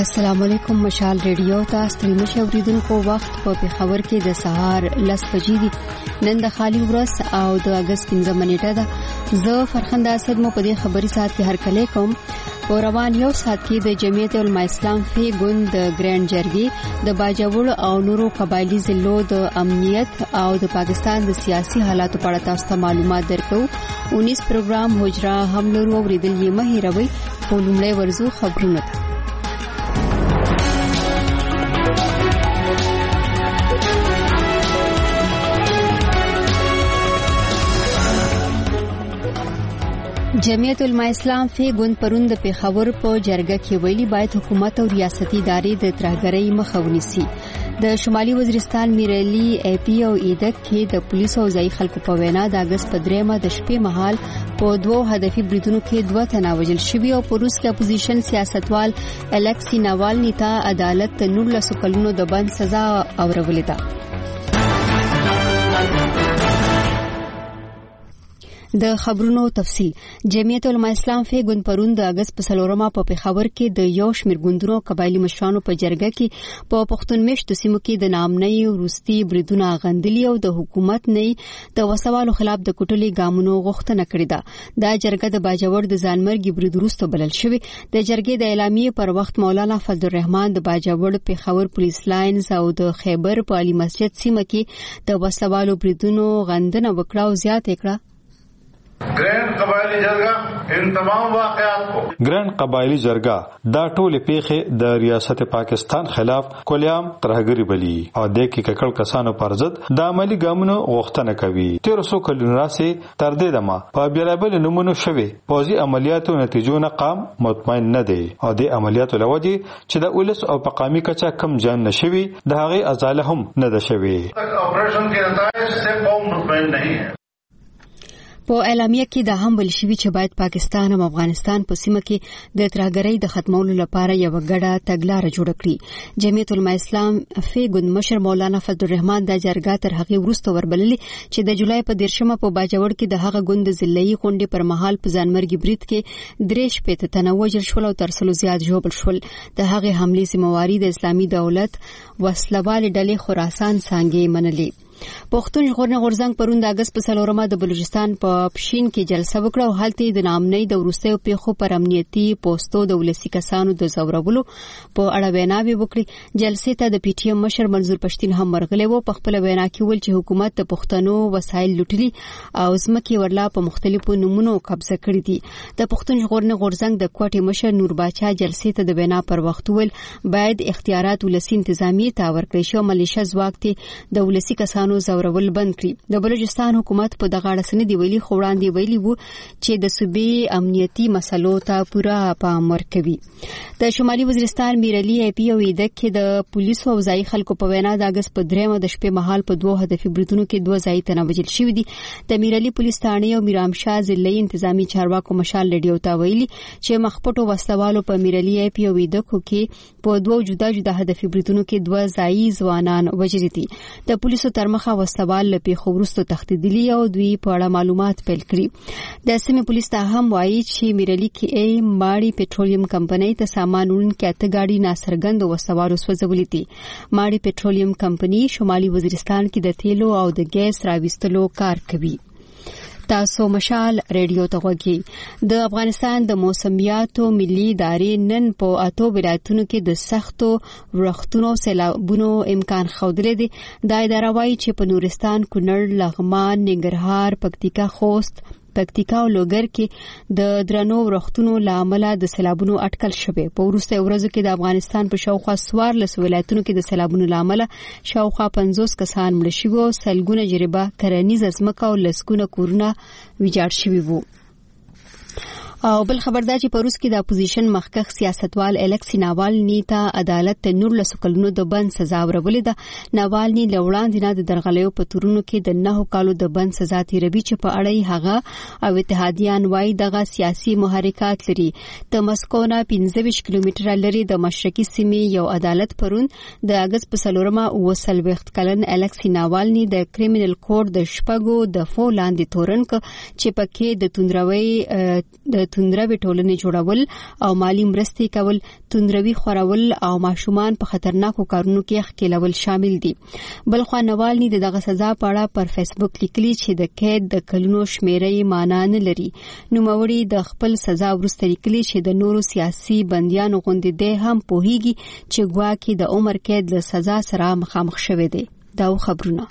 السلام علیکم مشال ریډیو تاسو ته مشوریدونکو وخت په پیښور کې د سهار 10 بجې دي. نن د خالي ورځ او د اگست 15 منېټه ده. زه فرخنده اسد مو په دې خبري ساعت کې هرکلی کوم. په روان یو ساعت کې د جمعیت علماء اسلام فی ګوند د ګرانډ جرګې د باجوړ او نورو قبایلی ضلعو د امنیت او د پاکستان د سیاسي حالاتو په اړه تاسو ته معلومات درکو. 19 پروګرام هجرا هم لرو اوریدل یې مه هېروئ. په لومړی ورځو خبرونه جمعیت علماء اسلام فی ګوند پرون د پیښور په جرګه کې ویلي باید حکومت او ریاستي ادارې د ترهګرۍ مخه ونیسي. د شمالي وزیرستان میرعلي ای پی او ایدک کې د پولیسو او ځایي خلکو په وینا د اگست په 3 د شپې مهال په دوه هدفي بریدونو کې 2 تنه وژل شوي او په روس کې اپوزیشن سیاستوال الکسی ناوالني ته عدالت 19 کلونو د بند سزا اورولې ده. د خبرونو تفصیل. جمعیت علماء اسلام فی ګوند پرون د اگست په 4 په پیښور کې د یو شمېر ګوندونو قبایلی مشرانو په جرګه کې په پښتون میشتو سیمو کې د نامنۍ وروستي بریدونه غندلي او د حکومت نه د وسوالو خلاف د کوټلي ګامونو غوښتنه کړې ده. دا جرګه د باجوړ د ځانمرګي برید وروسته بلل شوې. د جرګې د اعلامیې پر وخت مولانا فضل الرحمن د باجوړ پیښور پولیس لاینز او د خیبر په علي مسجد سیمه کې د وسوالو بریدونو غندنه وکړه او زیاته کړه. ګرانډ قبایلی جرګه ان تمام واقعات کو ګرانډ قبایلی جرګه دا ټول پیښې د ریاست پاکستان خلاف کولیام ترهګری بلی او د کې ککړ کسانو پر ضد د عملی ګامونو غوښتنه کوي. 1300 کلونه راځي تر دې دمه په بیلابل نمونه شوي پوزي عملیاتو نتیجو نه قام مطمئن نه دي او د عملیاتو لوجه چې د اولس او پقامي کچا کم جان نشوي د هغه ازاله هم نه ده شوي. اپریشن کې نتایج سے قوم مطمئن نہیں ہے. په اعلامیه کې دا هم ویل شوی چې باید پاکستان او افغانستان په سیمه کې د ترهګرۍ د ختمولو لپاره یو ګډه تګلارې جوړ کړي. جمعیت علماء اسلام فی ګوند مشر مولانا فضل الرحمن د جرګه تر هغه وروسته وربللي چې د جولای په 13 په باجوړ کې د هغه ګوند ضلعي غونډې پر مهال په ځانمرګي برید کې 3 تنه وژل شول او تر څلو زیات ژوبل شول. د هغه حملې ذمہواری د اسلامي دولت وسلوال ډلې خراسان څنګه منلې. پښتون ژغورنې غورځنګ پرون د اگست په 4 د بلوچستان په پښین کې جلسه وکړه او هلته د نامنۍ د وروستیو پیښو پر امنیتي پوسټو د ولسی کسانو د زورولو په اړه ویناوي وکړي. جلسې ته د پی ټی ایم مشر منظور پښتین هم ورغلی و. په خپل وینا کې ویل چې حکومت د پښتنو وسایل لوټلي او ځمکې ورلا په مختلفو نمونو قبضه کړې دي. د پښتون ژغورنې غورځنګ د کوټې مشر نور باچا جلسې ته د وینا پر وخت ویل باید اختیارات ولسی انتظامیه ته ورکړي شي او ملیشه ځواک ته د ولسی کسانو زورول بند کړي. د بلوچستان حکومت په دغه اړه سندې ویلي خو وړاندې ویلي وو چې د صوبې امنیتي مسلو ته پوره پام ورکوي. د شمالي وزیرستان میرعلي ای پی او ایدک کې د پولیسو او ځایي خلکو په وینا د اگست په 3 د شپې مهال په 2 هدفي بریدونو کې 2 ځایي تنه وژل شوي دي. د میرعلي پولیس ثانې او میرامشاه ضلعي انتظامی چارواکو مشال ریډیو ته ویلي چې مخپټو وسلوالو په میرعلي ای پی او ایدک کې په 2 جدا جدا هدفي بریدونو کې 2 ځایي ځوانان وژل دي. د پولیسو ترمخه وسوال له پیښو وروسته تښتېدلي او دوی په اړه معلومات پیل کړي. د سیمې پولیس ته هم وایي چې میرعلي کې ماړي پټرولیم کمپنۍ ته سامان وړونکي 8 ګاډي ناڅرګند وسوارو سوځولې دي. ماړي پټرولیم کمپنۍ شمالي وزیرستان کې د تیلو او د ګیس راوستلو کار کوي. تاسو مشال ریډیو ته غوږی. د افغانستان د موسمیاتو ملي ادارې نن په 8 ولایتونو کې د سختو ورښتونو سیلابونو امکان ښودلی دی. دا اداره وایي چې په نورستان، کونړ، لغمان، ننګرهار، پکتیکا، خوست، پکتیکا او لوګر کې د درنو ورښتونو لامل د سیلابونو اټکل شوه. په وروسته ورځو کې د افغانستان په شاوخوا 14 ولایتونو کې د سیلابونو لامل شاوخوا 50 کسان مړ شوي او سلګونه جریبه کرنیز ځمکه او لسګونه کورونه ویجاړ شوي وو. او بل خبردار چې په روس کې د اپوزیشن مخکښ سیاستوال الکسی ناوالني ته عدالت 19 کلونو د بند سزا ورولې ده. ناوالني لوړاندې نه د درغلیو په تورونو کې د 9 کالو د بند سزا تیروي چې په اړه هغه او اتحادیان وایي دغه سیاسي محرکات لري. د مسکو نه 15 کیلومتره لري د مشرقي سیمې یو عدالت پرون د اگست په 4 کلن الکسی ناوالني د کریمینل کوډ د شپږو د فولاندې تورن چې پکې د توندروي د توندروي ټولنې جوړول او مالی مرستې کول، توندروي خورول او ماشومان په خطرناکو کارونو کې ښکیلول شامل دي. بلخوا نوالني دغه سزا په اړه پر فیسبوک لیکلي چې د قید د کلونو شمیرې معنا نه لري. نوموړي د خپل سزا وروسته لیکلي چې د نورو سیاسي بنديانو غوندې دی هم پوهیږي چې ګواکې د عمر قید له سزا سره مخامخ شوی دی. دا خبرونه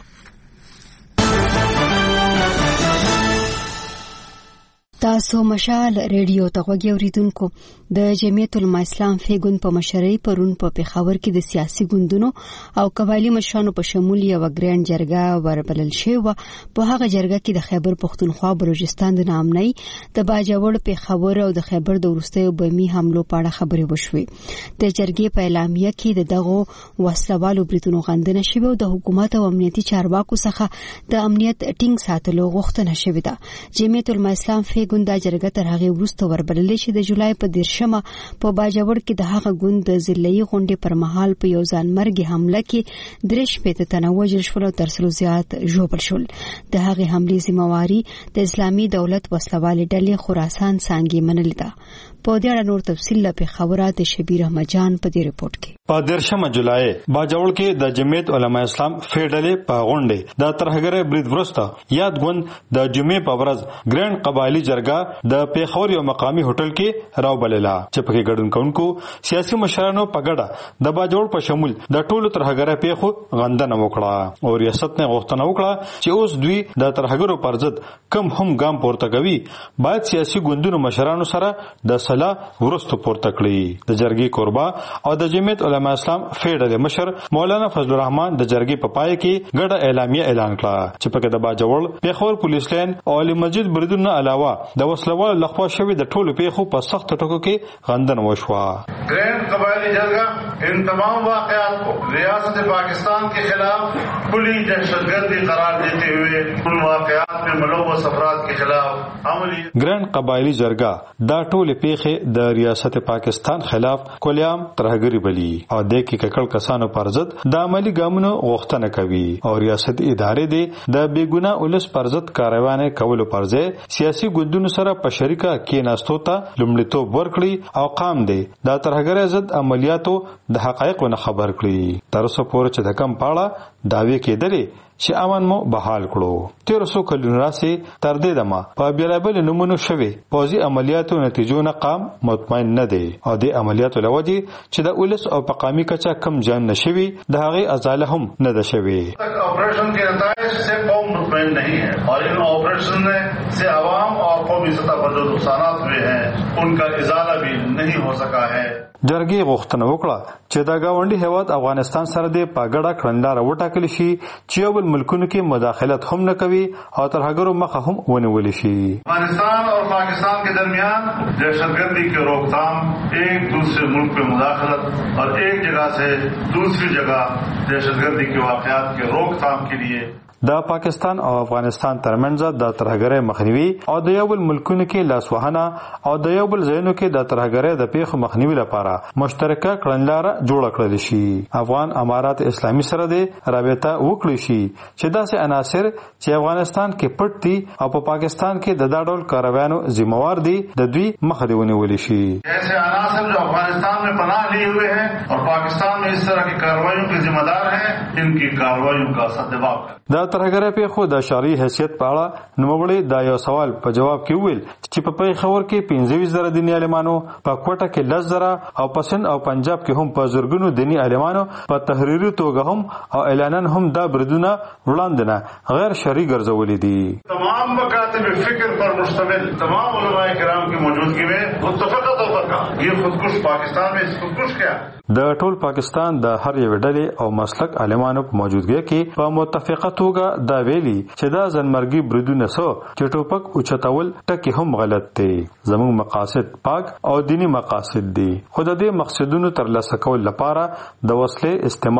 تاسو مشال ریډیو ته غوږی اوریدونکو. د جمعیت العلماء اسلام فیګون په مشرۍ پرون په پیښور کې د سیاسي ګوندونو او قبایلی مشرانو په شمول یو ګران جرګه وربلل شوه. په هغه جرګه کې د خیبر پښتونخوا بلوچستان د نامنۍ د باجوړ پیښور او د خیبر د ورستیو بمی حملو په اړه خبرې وشوې. د جرګې په اعلامیه کې دغه وسلوالو بریتونو غندنه شوه او د حکومت او امنیتي چارواکو څخه د امنیت ټینګ ساتلو غوښتنه شوې ده. جمعیت العلماء اسلام ګوند جرګه تر هغه وروسته وربلل شي د جولای په 13مه په باجوړ کې د هغه ګوند د ضلعي غونډې پر مهال په یو ځانمرګي حمله کې 3 تنه وژل شول او ترسلو زیات ژوبل شول. د هغه حملې ذمہواری د اسلامي دولت وسلوال ډلې خراسان څنګه منل ده. په دې اړه نور تفصیل په خبره د شبیر احمد جان په دې رپورت کې. په 13 جولای باجوړ کې د جمعیت علماء اسلام فیډلې په غونډې د ترهګر برید ورسته یاد غوند د جمعې په ورځ ګران قبایلی جرګه د پیښور یو مقامی هوټل کې راوبلله چې پکې ګډون کوونکو سیاسي مشرانو په ګډه د باجوړ په شمول د ټولو ترهګر پیښو غندنه وکړه او ریاست نه غوښتنه وکړه چې اوس دوی د ترهګرو پر ضد کم هم ګام پورته کوي باید سیاسي ګوندونو مشرانو سره د صلاح ورستو پورته کړي. د جرګې قربا او د جمعیت علماء اسلام فیډل مشر مولانا فضل الرحمن د جرګې په پای کې ګډه اعلامیه اعلان کړه چې پکې د باجوړ پیښور پولیس لاین او علي مسجد بریدونو علاوه د وسلوال لخوا شوی د ټولو پیښو په سخت ټکو کې غندنه وشوه. گرینڈ قبائلی جرگہ ان تمام واقعات کو ریاست پاکستان کے خلاف کھلی دہشتگردی قرار دیتے ہوئے ان واقعات میں ملوث افراد کے خلاف عملی گرینڈ قبائلی جرګه دا ټول پیښې د ریاست پاکستان خلاف کولیام ترهګری بلی او د ککړ کسانو پر ضد د عملی ګامونو غوښتنه کوي او ریاست ادارې دې د بیګونه ولس پر ضد کاروانه کولو پر ځای سیاسي ګوندونو سره په شریکه کې ناستو ته لومړیتوب ورکړي او قام دې د ترهګر ضد عملیاتو د حقایقو نه خبر کړي. تر اوسه پورې چې د کم پاړه داوی کېدلې چې امن مو بحال کړو. 1300 کلونه راځي تر دې دمه په بیلابل نمونه شوي پوزي عملیاتو نتیجو نه قام مطمئن نه دي او د عملیاتو لوجي چې د ولس او مقامی کچا کم جان نشوي د هغه ازاله هم نه ده شوي. ऑपरेशन के नतीजे से कौम मुतमईन नहीं है और इन ऑपरेशन से आवाम और कौमी सतह पर जो नुकसानात हुए हैं उनका इजाला भी नहीं हो सका है. جرګې غوښتنه وکړه چې د گاونډي هیواد افغانستان سره د پاګړه کړندار وټاکل شي چې یو بل ملکونو کې مداخلت هم نه کوي او ترهګرو مخه هم ونیول شي. افغانستان اور پاکستان کے درمیان دہشتگردی کی روک تھام ایک دوسرے ملک میں مداخلت اور ایک جگہ سے دوسری جگہ دہشتگردی کے واقعات کے روک تھام کے لیے د پاکستان او افغانستان ترمنځ د ترهګرۍ مخنیوي او د یو بل ملکونو کې لاسوهنه او د یو بل ځایونو کې د ترهګرۍ د پیښو مخنیوي لپاره مشترکه کړنلاره جوړ کړل شي. افغان امارات اسلامي سره د رابطه وکړي شي چې داسې عناصر چې افغانستان کې پټ دي او په پاکستان کې د ډول کاروانو ذمہوار دي د دوی مخه دی ونیول شي. ایسے عناصر جو افغانستان میں پناہ لیے ہوئے ہیں اور پاکستان میں اس طرح کی کارروائیوں کے ذمہ دار ہیں ان کی کارروائیوں کا سدجواب کریں. د ترهګرۍ پیښو د شرعي حیثیت په اړه نوموړي دا یو سوال په جواب کې ویل چې په پیښور کې 25,000 دیني عالمانو په کوټه کې 10,000 او په سند او پنجاب کې هم په زرګونو دیني عالمانو په تحریري توګه هم او اعلانن هم دا بریدونه وړاندنه غیر شرعي ګرځولې دي. تمام مکاتب فکر پر مشتمل تمام علماء کرام کی موجودگی میں متفقہ طور پر کہا یہ خودکش پاکستان میں خودکش کیا د ټول پاکستان د هر یو ډلې او مسلک عالمانو په موجودګۍ کې په متفقه توګه دا ویلي چې دا ځنمرګي بریدونه سو چې ټوپک اوچتول ټکی هم غلط دی. زموږ مقاصد پاک او دینی مقاصد دي خو د دې مقصدونو ترلاسه کول لپاره د وسلې استعمال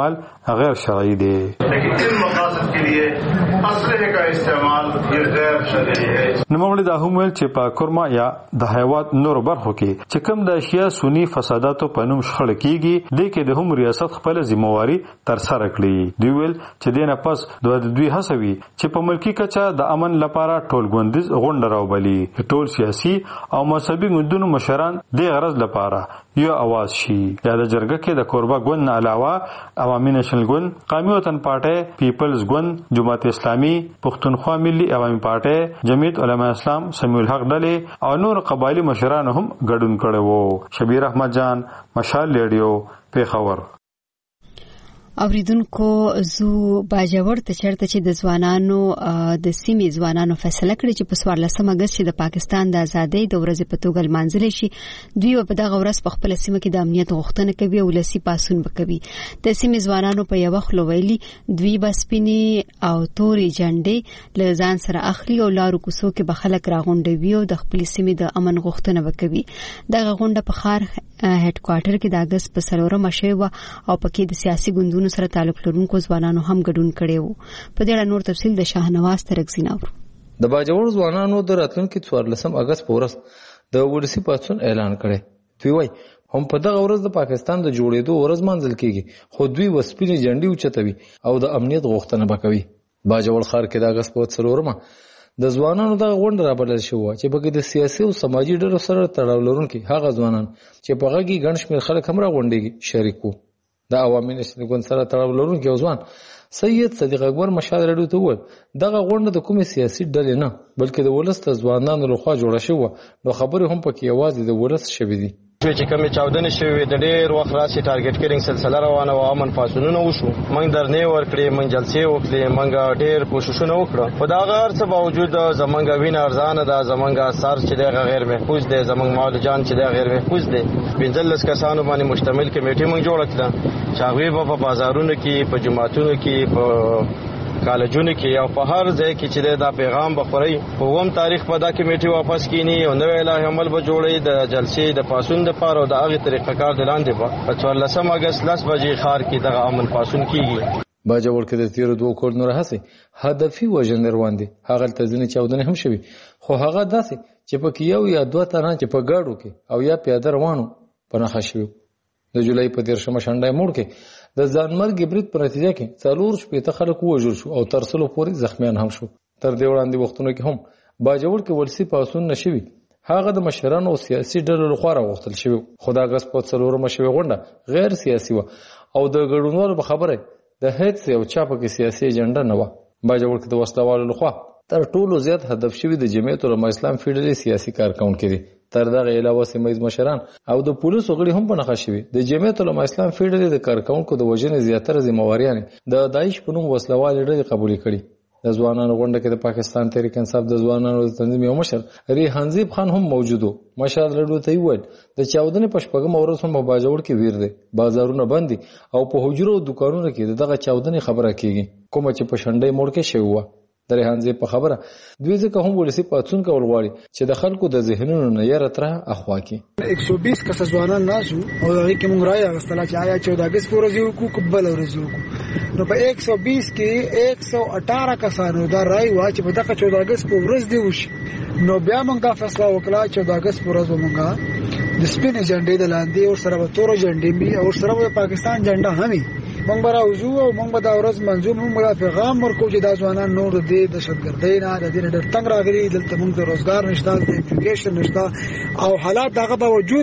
غیر شرعي دي. لیکن ان مقاصد کے لیے اسلحے کا استعمال یہ غیر شرعي ہے. نوموړي دا هم ویل چې په کورما یا د هیواد نور برخو کې چې کوم د اشیا سنی فساداتو په نوم شخړه کیږي د کې د هم ریاست خپل ذمہواری تر سره کړي. دوی ویل چې دینه پس دوی هڅوي چې په ملکی کچا د امن لپاره ټولګوندیز غونډه راوبلي. ټول سیاسي او مذهبي ګوندونو مشران د غرض لپاره یو आवाज شي. یا د جرګه کې د کوربا ګوند نه علاوه عوامي نېشنل ګوند، قومي وطن پارټي، پیپلز ګوند، جماعت اسلامي، پښتونخوا ملي عوامي پارټي، جمعیت علماء اسلام، سمیع الحق ډلې او نور قبایلی مشران هم ګډون کړي وو. شبیر احمد جان، مشال ریډیو، پیښور. اوریدونکو زو باجوړ ته چرته چې د ځوانانو د سیمې ځوانانو فیصله کړې چې په 14 اگست چې د پاکستان د ازادۍ د ورځې په توګه لمانځل شي، دوی په دغه ورځ په خپل سیمه کې د امنیت غوښتنه کوي او لسی پاسون وکوي. د سیمې ځوانانو په یو خلو ویلي دوی بسپینی او توري جنډې له ځان سره اخلي او لارو کوڅو کې به خلک راغونډوي او د خپل سیمې د امن غوښتنه وکوي. دغه غونډه په خار هډ کوارټر کې د اگست په 4 شوه او پکې د سیاسي ګوندونو سره تعلق لرونکو ځوانانو هم ګډون کړي وو. په دې اړه نور تفصیل د شاهنواز ترکزین اورو. د باجوړ ځوانانو د راتلونکي 14 اگست په ورځ د ولسی پاتون اعلان کړي. دوی وایي هم په دغه ورځ د پاکستان د جوړېدو ورځ منځل کیږي، خو دوی وسپینې جنډې اوچتوي او د امنیت غوښتنه وکوي. باجوړ ښار کې د اگست په 4 د ځوانانو د غونډه رابلل شو چې بګې د سیاسي او سماجی ډلو سره تړاو لرونکي هغه ځوانان چې په هغه کې ګڼ شمېر خلک هم راغونډيږي شریک وو. د عوامي نېشنل ګوند سره تړاو لرونکي ځوان سید صدیق اکبر مشال رډو ته وویل دغه غونډه د کومې سیاسي ډلې نه بلکې د ولس د ځوانانو لخوا جوړه شوې، نو خبرې هم پکې یوازې د ولس شوې دي. چې کومې چاودنې شوې د ډېر وخت راځي ټارګټ کیرینګ سلسله روانه او امن پاسونونه وشو. موږ درنې ورکړې، موږ جلسې وکړې، موږ ډېر کوششونه وکړو. په دا غار څه باوجود زمونږ وینه ارزانه ده، زمونږ اثر چې دی غیر محفوظ دی، زمونږ مال جان چې دی غیر محفوظ دی. 15 کسانو باندې مشتمل کمیټه موږ جوړ کړه چې هغه په بازارونو کې، په جماعتونو کې، په کالجونو کې او په هر ځای کې چې دا پیغام بخوري. په ووم تاریخ په دا کمیټه واپس کینی او نوې لایحه عمل به جوړي د جلسې د پاسون د پاره او د هغه طریقه کار دلاندې په 14 اگست 10 بجې خار کې دغه امن پاسون کیږي. باجوړ کې د 2 کورونو راهسي هدفي وژن روان دي. هغه تزنه چاودنه هم شوي، خو هغه داسې چې په یو یا دوه تنه چې په گاډو کې او یا پیاده روانو پناه شوي. د جولای په 13 شنبه موړ کې د ځانمرګ برید په نتیجه کې 4 خلک وژل شو او تر څلو پورې زخمیان هم شو. تر دې وړاندې وختونو کې هم باجوړ کې ولسی پاسون نشوي. هغه د مشرانو او سیاسي ډلو لخوا راغوښتل شوی، خو د اگست په 4 شوی غونډه غیر سیاسي و او د ګډونوالو په خبره د هیڅ یو چا په کې سیاسي اجنډا نه و. باجوړ کې د وسلوالو لخوا تر ټولو زیات هدف شوی د جمعیت علماء اسلام فیډرالي سیاسي کارکونکو دي. تر دغه علاوه سیمایي مشران او د پولیسو غړي هم په نښه شوي. د جمعیت علماء اسلام فیډرالي د کارکونکو د وژنې زیاتره ذمہواریان د داعش په نوم وسلوالې ډلې قبول کړي. د ځوانانو غونډه کې د پاکستان تحریک انصاف د ځوانانو د تنظیم یو مشر ریحانزیب خان هم موجود و. مشال رډو ته ویل د چاودنې په شپږم ورځ هم په باجوړ کې ویر دي، بازارونه بند دي او په حجرو او دکانونو کې دغه چاودنې خبره کیږي کومه چې په شنډې موړ کې شوی و. د ریحانزیب په خبره دوی ځکه هم ولسی پاتون کول غواړي چې د خلکو د ذهنونو نه یې راتره اخوا کی 120 کس ځوانان ناسو او هغه کې مونږ راي غستلا چې آیا 14 اگست پورې کو قبل ورزو کو نو په 120 کې 118 کسانو دا راي وا چې په دغه 14 اگست په ورځ دی وش. نو بیا مونږه فیصله وکړه 14 اگست په ورځ مونږه د سپین جنډې د لاندې او سره تور جنډې می او سره د پاکستان جنډه همي مونږ برا وضو او مونږ به دا ورځ منظور مونږ پیغام ورکو چې دا ځوانان نور دې د شتګردۍ نه د دې ډېر تنگ راغلي، دلته مونږ د روزګار نشته، د ایجوکیشن نشته او حالات دغه باوجود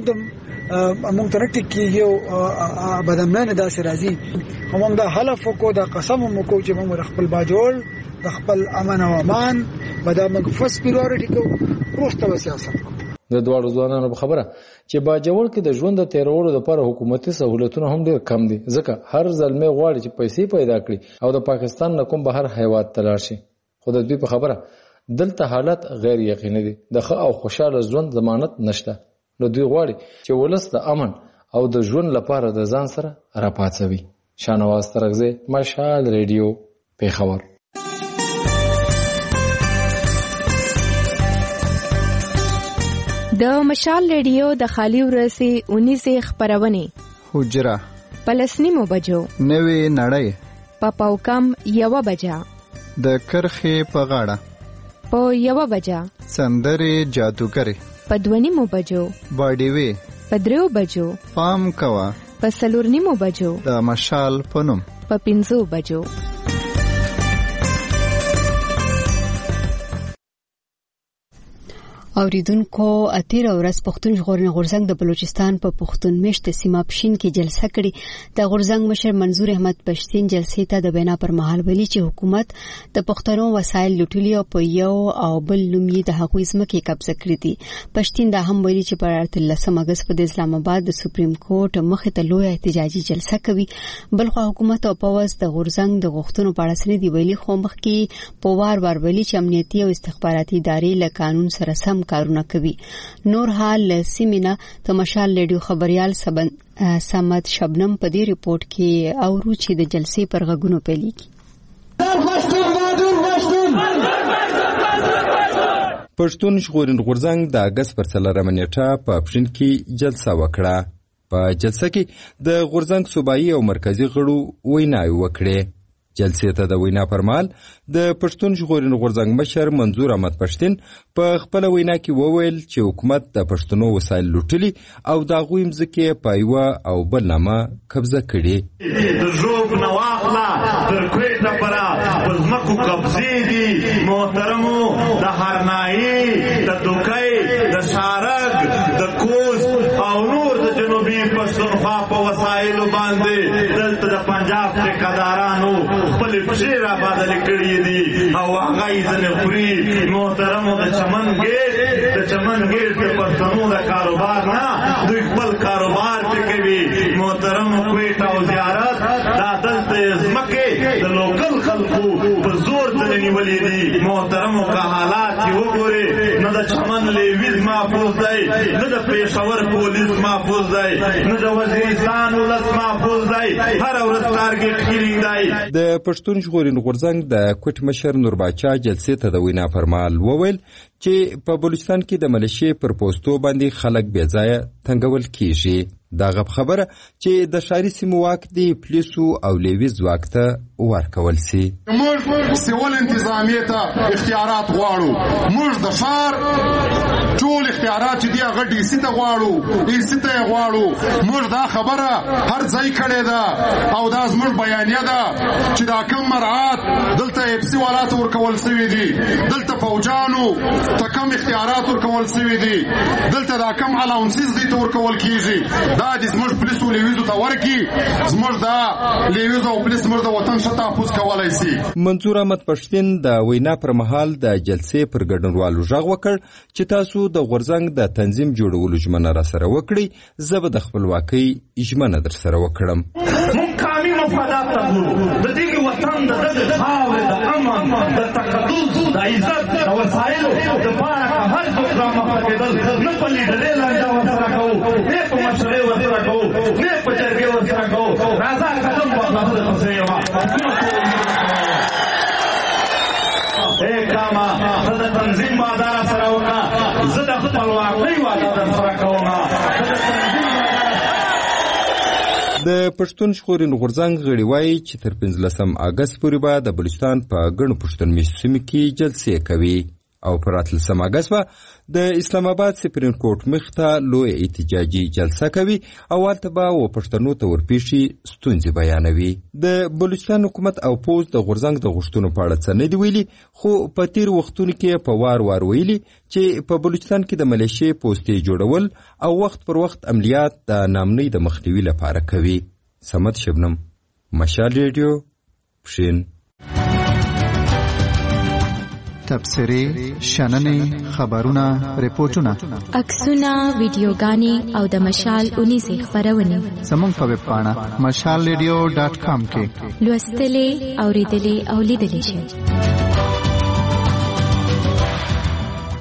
مونږ ته نټی کیږي او بدمنه داسې راځي. مونږ دا حلف وکړو، دا قسم وکړو چې مونږ خپل باجوړ د خپل امن او امان بدا مونږ فرست پریورټی کو پروسته سیاست. د دوړو ځوانانو په خبره چې باجوړ کې د ژوند د تیرولو لپاره حکومتي سہولتونه هم ډېر کم دي، ځکه هر ځلمه غواړي چې پیسې پیدا کړي او د پاکستان نه کوم بهر هیواد ته لاړ شي. خو د دوی په خبره دلته حالت غیر یقیني دي، د ښه او خوشاله ژوند ضمانت نشته. نو دوی غواړي چې ولس د امن او د ژوند لپاره د ځان سره راپاتوي. شاهنواز ترکزی، مشال ریډیو، پیښور. د مشال ریډیو د خالی ورځې 19 خبرونه حجره پلسنیمو بجو نوې نړۍ په پاوکم 1 بجه د کرخې په غاړه په 1 بجه سندرې جادوګرې په 2 بجو باډیوي په 3 بجو پام کوا په 4 بجو د مشال په نوم په 5 بجو. اوریدونکو اتیر ورځ پښتون ژغورنې غورځنګ د بلوچستان په پښتون مشت سیمه پښین کې جلسه کړې. د غورځنګ مشر منظور احمد پښتین جلسې ته د بنا پر مهال ویلي چې حکومت د پښتنو وسایل لوټلي او په یو او بل نوم یې د هغوی ځمکې قبضه کړې دي. پښتین دا هم ویلي چې په 18 اگست په اسلام آباد د سپریم کورټ مخې ته لوی احتجاجي جلسه کوي. بلخو حکومت او پوز د غورځنګ د غوښتنو په اړه سندې ویلي، خو مخکې په وار ویلي چې امنیتي او استخباراتي ادارې له قانون سره سم کارونه کوي. نور حال سیمینا تماشال ریډیو خبريال سمد شبنم په دې ریپورت کې اورو چې د جلسې پر غږونو پیلېږي. پښتون ژغورنې غورځنګ د اگست پر 4 نیټه په پښین کې جلسه وکړه. په جلسه کې د غورځنګ صوبایي او مرکزی غړو ویناوي وکړې. جلسې ته د وینا پر مهال د پښتون ژغورنې غورځنګ مشر منظور احمد پښتین په خپل وینا کې وویل چې حکومت د پښتنو وسایل لوټلي او د هغوی مځکې په یوه او بل نامه قبضه کړي. د ژوب نه واخله تر کویټه پره په ځمکو قبضې دي محترمو، د هرنایي، د دوکۍ، د شارک، د کوز او نور د جنوبي پښتونخوا په وسایلو باندې دلته د پنجاب ټیکادارانو خپلې پښې را بدلې کړي دي او هغه یې ځنې خوري. محترمو د چمن ګیټ د پښتنو د کاروبار نه دوی خپل کاروبار پې کوي. محترمو کویټه او زیارت دا دلته ځمکې د لوکل خلکو په زور ځنې نیولې دي. محترمو که حالات یې وګورې، نه د چمن لیویز محفوظ دی، نه د پېښور پولیس محفوظ دی، نه د وزیرستان ولس محفوظ دی، هره ورځ ټارګېټ کیلینګ دی. د پښتون ژغورنې غورځنګ د کوټ مشر نور باچا جلسې ته د وینا پر مهال وویل چې په بلوچستان کې د ملیشې پر پوستو باندې خلک بې ځایه تنګول کیږي. دا غب خبره چې د ښاري سیمو واک دی پولیسو او لیوي ځواک ته ورکول سي. موږ سیول انتظامیه ته اختیارات غواړو. موږ د ښار ټول اختیارات چې دی هغه ډي سي ته غواړو، ای سي ته غواړو. موږ دا خبره هر ځای کړې ده او دا زموږ بیانیه ده چې دا کم مرعات دلته اف سي والات ورکول سوي دي، دلته فوجانو ته کم اختیارات ورکول سوي دي، دلته دا کم الاونسز دي ته ورکول کیږي. دا د زموږ پولیسو لیویزو ته ورکی، زموږ دا لیویزو او پولیس زموږ د وطن ښه تحفظ کولی سي. منظور احمد پښتین د وینا پر مهال د جلسې پر ګډونوالو غږ وکړ چې تاسو د غورځنګ د تنظیم جوړولو ژمنه را سره وکړئ، زه به د خپلواکۍ ژمنه در سره وکړم. موږ قومي مفادات ته ګورو، د دغې وطن د دغې خاورې د امن، د تقدس، د عزت، د وسایلو دپاره که هر څوک رامخته کېدل، نه په لیډرۍ لنډه ورسره کوو، نه په مشرۍ ورسره کوو، نه په جرګې ورسره کوو. راځه قدم واخله د پسې یوه کاما زه د تنظیم وعده را سره وکړه، زه د خپلواکۍ وعده در سره کوم. د پښتون ژغورنې غورځنګ غړي وایي چې تر 15 اگست پورې به د بلوچستان په ګڼو پښتون مېشتو سیمو کې جلسې کوي او پر 18 اگست به د اسلام آباد سپریم کورټ مخې ته لوی احتجاجي جلسه کوي او هلته به و پښتنو ته ورپېښې ستونزې بیانوي. د بلوچستان حکومت او پوز د غورځنګ د غوښتنو په اړه څه نه دي ویلي، خو په تېرو وختونو کې په وار ویلي چې په بلوچستان کې د ملیشې پوستې جوړول او وخت پر وخت عملیات د نامنۍ د مخنیوي لپاره کوي. سمد شبنم، مشال ریډیو، پښین. تبصرې، شننې، خبرونه، ریپورتونه، عکسونه، ویډیوګانې او د مشال 19 خبرونه زموږ په ویب پاڼه mashalradio.com کې لوستلې، اوریدلې او لیدلې شئ.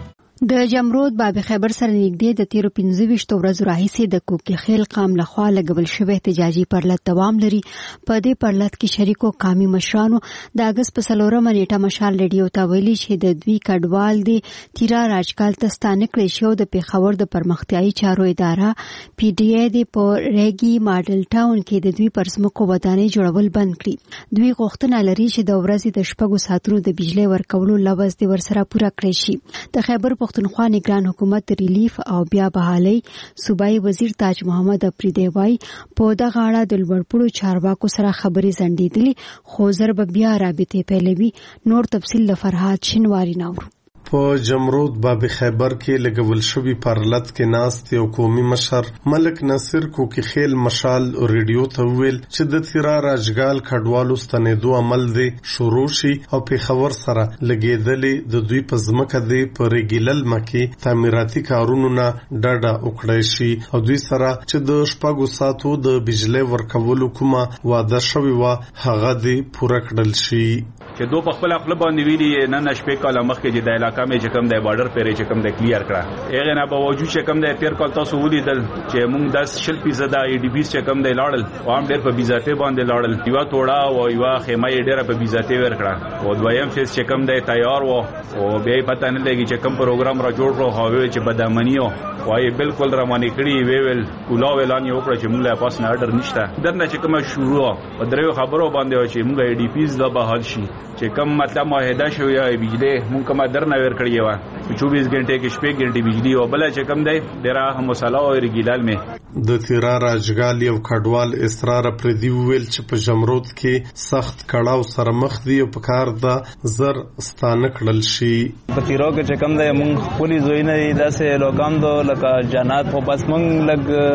د جمرود باب خیبر سره نږدې د 13 ورځې راهیسې د کوکي خیل قام لخوا لګول شوی احتجاجي پرلط دوام لري. په دې پرلط کې شریکو قامي مشرانو د اگست په 4 نیټه مشال ریډیو ته ویلي چې د دوی کډوال دي تیرا راجکال ته ستانه کړی شو. د پیښور د پرمختیايي چارو اداره پی ډی ای د پورېګي ماډل ټاون کې د دوی پرسمکو ودانۍ جوړول بند کړي. دوی غوښتنه لري چې د ورځې د شپږو ساعتونو د بجلی ورکولو لوز د ورسره پوره کړی شي. د خیبر پختونخوا نگران حکومت ریلیف او بیا بحالي صوبایي وزیر تاج محمد افریدی وای په دغه اړه د لوړپوړو چارواکو سره خبرې زندېدلې خو ضرب بیا رابطې پیلوي. نور تفصیل د فرهاد شینواری ناورو. په جمرود باب خیبر کې لګول شوی پرلط کې ناست یو قومي مشر ملک ناصر کوکي خیل مشال ریډیو ته ویل چې د تیرا راجګال کډوالو ستنېدو عمل دی شروع شي او پیښور سره لګېدلې د دوی په ځمکه دی په ریګیلل مکي تعمیراتي کارونو نه ډډه وکړای شي او دوی سره چې د شپږو ساعتو د بجلی ورکولو کومه وعده شوی و هغه دی پوره کړل شي. چې دو په خپل خپل باندې ویلي نن شپې کاله مخکې چې د علاقې مې چې کوم د بارډر پیرې چې کوم د کلیر کړه هغه نه په وجود چې کوم د تیر کال تاسو ولیدل چې موږ 10% ای ډی بی چې کوم د لاړل او هم ډېر په بیزاته باندې لاړل یو توړه او یو خیمه ډېر په بیزاته ور کړه او دویم فیس چې کوم د تیار وو او به پته نه لګي چې کوم پروګرام را جوړ کړو هاوی چې بدامنیو وای بالکل رمانی کړی ویل کولا ویلان یو کړ چې موږ له پاس نه اډر نشته درنه چې کوم شروع او درو خبرو باندې چې موږ ای ډی پیز د بحال شي چې کوم مطلب معاهده شوی یا بجلی مونږ کومه درنه ور کړی و 24 غنټه کې شپږ غنټه بجلی او بل چې کوم دی ډیره مساله او ریګیلال می د تیرا راجګال یو کډوال اصرار پر دی ویل چې په جمرود کې سخت کړهو سره مخ دی او په کار د زر ستانه کړل شي. په تیرو کې چې کوم دی مونږ پولیس وای نه داسې لوکام دو لکه جنات په پس مونږ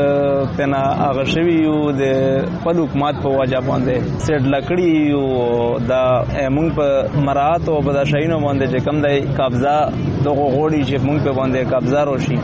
لګ پنا هغه شوی یو د خپل حکومت په وجه باندې سټ لکړی او دا مونږ په مرات او په داشینو باندې چې کوم دی قبضه دغه غوړي چې مونږ په باندې قبضه روشي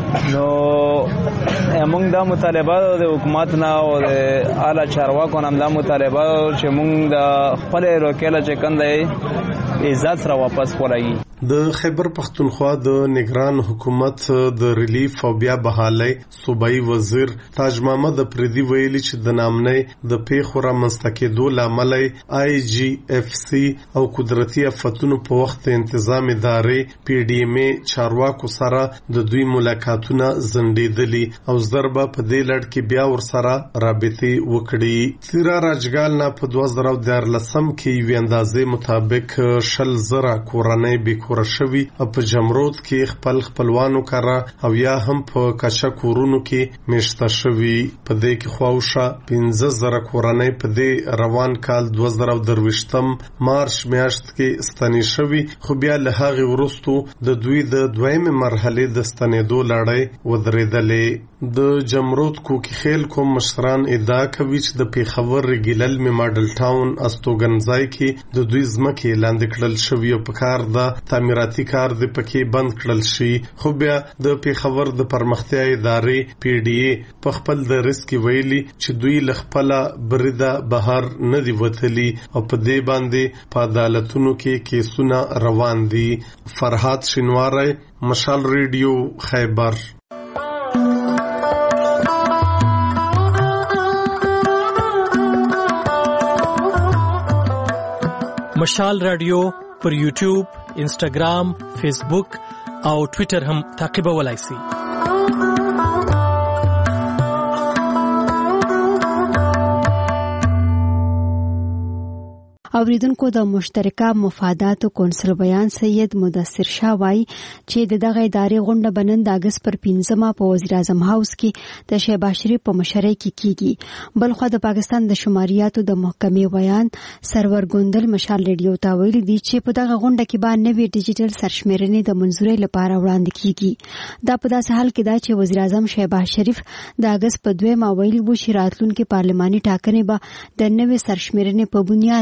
نو مونږ دا مطالبه د حکومت نه او د اعلی چارواکو نه دا مطالبه چې مونږ د خپل روکېله چې کوم دی عزت سره واپس ولایي. د خیبر پختونخوا د نگران حکومت د ریلیف او بیا بحالي صوبایي وزیر تاج محمد افریدی ویلي چې د نامنې د پیښو رامنځته کېدو لامل آی جی اف سی او قدرتي آفتونو په وخت انتظام ادارې پی ډی ایم چارواکو سره د دوی ملاقاتونه زندېدلي او ضربه په دې لړ کې بیا ورسره رابطې وکړي. تیرا راجګال نه په 2014 کې یو اندازې مطابق 10,000 کورنۍ کورشوي او په جمرود کې خپل خپلوانو کرا او یا هم په کچا کورونو کې میشته شوي. په دې کې خواوشه 15,000 کورنۍ په دې روان کال 2023 مارچ میاشت کې ستنې شوي خو بیا له هغه وروسته د دوی د دویمه مرحله د ستنېدو لړۍ ودرېدلې. د جمرود کوکي خیل کوم مشران ادعا کوي چې د پیښور ریګیلل می ماډل ټاون استوګنځای کې د دوی ځمکې لاندې کړل شوی او په کار د تعمیراتي کار د پکې بند کړل شي خو بیا د پیښور د پرمختیايي ادارې پی ډی ای په خپل درس کې ویلي چې دوی ل خپل بریده بهر نه دی وتلی او په دې باندې په عدالتونو کې کیسونه روان دي. فرهاد شینواری مشال ریډیو خیبر. مشال رادیو پر یوټیوب، انسټاګرام، فیسبوک او ټوئیټر هم تعقیبولای شئ. اوریدونکو د مشترکه مفاداتو کونسل بیان سید مدثر شاه وایي چې دغه ادارې غونډه بنن د اگست پر 15 په وزیر اعظم هاوس کې د شهباز شریف په مشرۍ کې کیږي. بلخو د پاکستان د شماریاتو د محکمې بیان سرور ګوندل مشال ریډیو ته ویلي دي چې په دغه غونډه کې به نوې ډیجیټل سرشمیرنې د منځورۍ لپاره وړاندې کیږي. دا په داسې حال کې ده چې وزیر اعظم شهباز شریف د اگست په 2 ویلي وو چې راتلونکي پارلماني ټاکنې به د نوې سرشمیرنې په بنیاد کیږي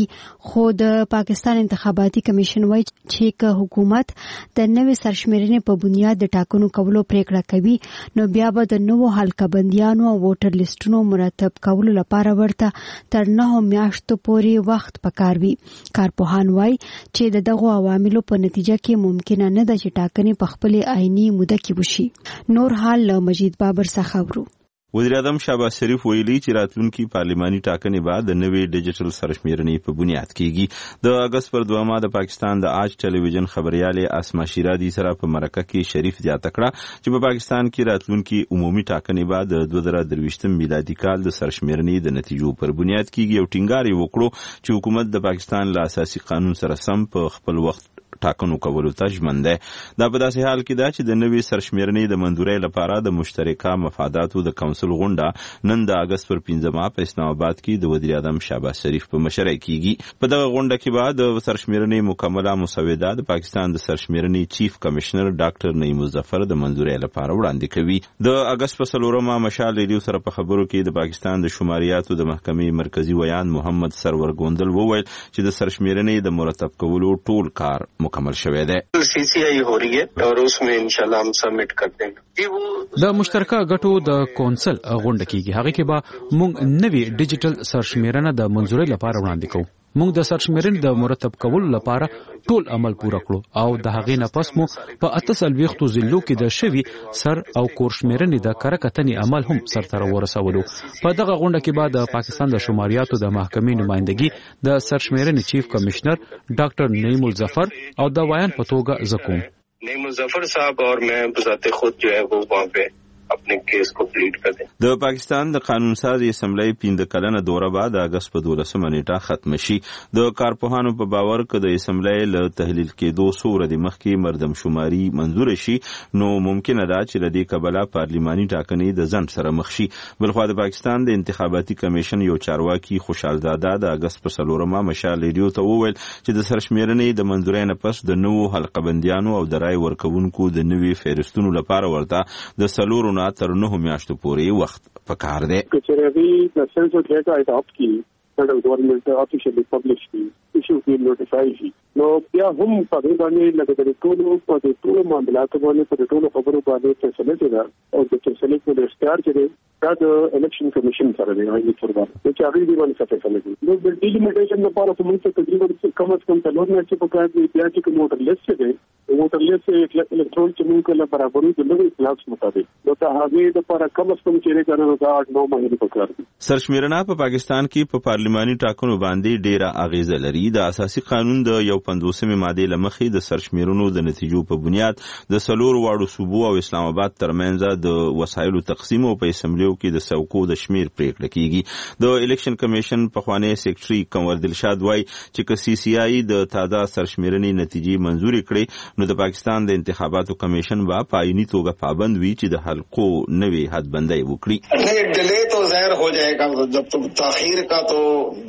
خو د پاکستان انتخاباتي کمیشن وايي چې که حکومت د نوې سرشمیرنې په بنیاد د ټاکنو کولو پریکړه کوي نو بیا به د نوو حلقه بندیانو او ووټر لیسټونو مرتب کولو لپاره ورته تر 9 میاشتو پورې وخت پکار وي. کارپوهان وايي چې دغه عواملو په نتیجه کې ممکن نه ده چې ټاکنې په خپل آئینی موده کې وشي. نور حال له مجید بابر څخه ورو. وزیر اعظم شهباز شریف ویلي چې راتلونکي پارلماني ټاکنې بعد د نوې ډیجیټل سرشمیرنې په بنیاد کېږي. د اگست پر 2 د پاکستان د آج ټلویزیون خبريالې اسما شیرازي سره په مرکه کې شریف زیاته کړه چې په پاکستان کې راتلونکي عمومي ټاکنې بعد د 2023 میلادي کال د سرشمیرنې د نتیجو پر بنیاد کېږي او ټینګار یې وکړو چې حکومت د پاکستان له اساسي قانون سره سم په خپل وخت ټاکنو کولو ته ژمن ده. دا په داسې حال کې ده چې د نوې سرشمیرنې د منظورۍ لپاره د مشترکه مفاداتو د کونسل غونډه نن د اگست پر 15 په اسلام آباد کې د وزیر اعظم شهباز شریف په مشرۍ کېږي. په دغه غونډه کې بعد د سرشمیرنې مکمله مسوده د پاکستان د سرشمیرنې چیف کمشنر ډاکټر نعیم الظفر د منظورۍ لپاره وړاندې کوي. د اگست په 4 مشال ریډیو سره په خبرو کې د پاکستان د شماریاتو د محکمې مرکزی ویان محمد سرور ګوندل وویل چې د سرشمیرنې د مرتب کولو ټول کار مکمل شوی دی. CCI हो रही है और उसमें इंशाल्लाह हम सबमिट कर देंगे. د مشترکه غټو د کونسل غونډه کېږي. هغه کې به موږ نوې ډیجیټل سرشمیرنه د منظورۍ لپاره وړاندې کوو. موږ د سرشمیرنې د مرتب کولو لپاره ټول عمل پوره کړو او د هغې نه پس مو په 48 ضلعو کې د شوي سر او کورشمیرنې د کارکتنې عمل هم سرته ورسولو. په دغه غونډه کې به د پاکستان د شماریاتو د محکمې نمائندګي د سرشمیرنې چیف کمشنر ډاکټر نعیم الظفر او د ویان په توګه زکوم. نعیم الظفر صاحب اور میں بذات خود جو ہے وہ وہاں پہ اپنے کیس کو پلیٹ کر دیں. د پاکستان د قانون ساز اسمبلی 15 کلنه دوره بعد د اگست په 12 نیټه ختم شي. د کارپوهانو په باور کې د اسمبلی له تحلیل کېدو سوره د مخکې مردم شماري منظور شي نو ممکن ده چې لدی کبلا پارلماني ټاکنې د ځنډ سره مخ شي. بلخو د پاکستان د انتخاباتي کمیشن یو چارواکي خوشحال زاده د اگست په 4 مشال ریډیو ته وویل چې د سرشمیرنې د منظورۍ نه پس د نوو حلقه بندیانو او د رای ورکوونکو د نوې فهرستونو لپاره ورته د سلورو تر 9 میاشتو پورې وخت پکار دی. کچېروي د سنسور ډیټا اډاپټ کی فederal government officially publish کی issue کی نوټیفای شي نو بیا هم په دې باندې لکه د ټولو معاملاتو باندې په ټولو خبرو باندې فیصله کړه او د فیصلې په اختیار کې دا د الیکشن کمیشن سره دی هغه تربا چې هغه دی باندې فیصله کوي. نو د ډیلیمیټیشن لپاره په موږ ته تقریبا کم از کم 3 میاشتې په کار دی. بیا چې موټر لیست دی موټر لیست الکترون چې موږ له برابرۍ د نوې پلاټس مطابق نو ته هغه د لپاره کم از کم چې کنه دا 8-9 مهینې په کار دي. سرشمیرنه په پاکستان کې په پارلماني ټاکنو باندې ډیره اغیزه لري. د اساسي قانون د 51 ماده لمخې د سرشمیرنو د نتیجو په بنیاد د سلور واړو صوبو او اسلام آباد ترمنځ د وسایلو تقسیم او په اسمبلیو کې د سوکو د شمیر پریکړه کیږي. د الیکشن کمیشن په خوانی سیکریټري کنور دلشاد وای چې که CCI د تازه سرشمیرنې نتیجې منزوري کړي نو د پاکستان د انتخاباتو کمیشن با پاینی توګه پابند وي چې د حلقو نوې حد بندۍ وکړي. نہیں ڈیلے تو ظاہر ہو جائے گا جب تک تاخیر کا تو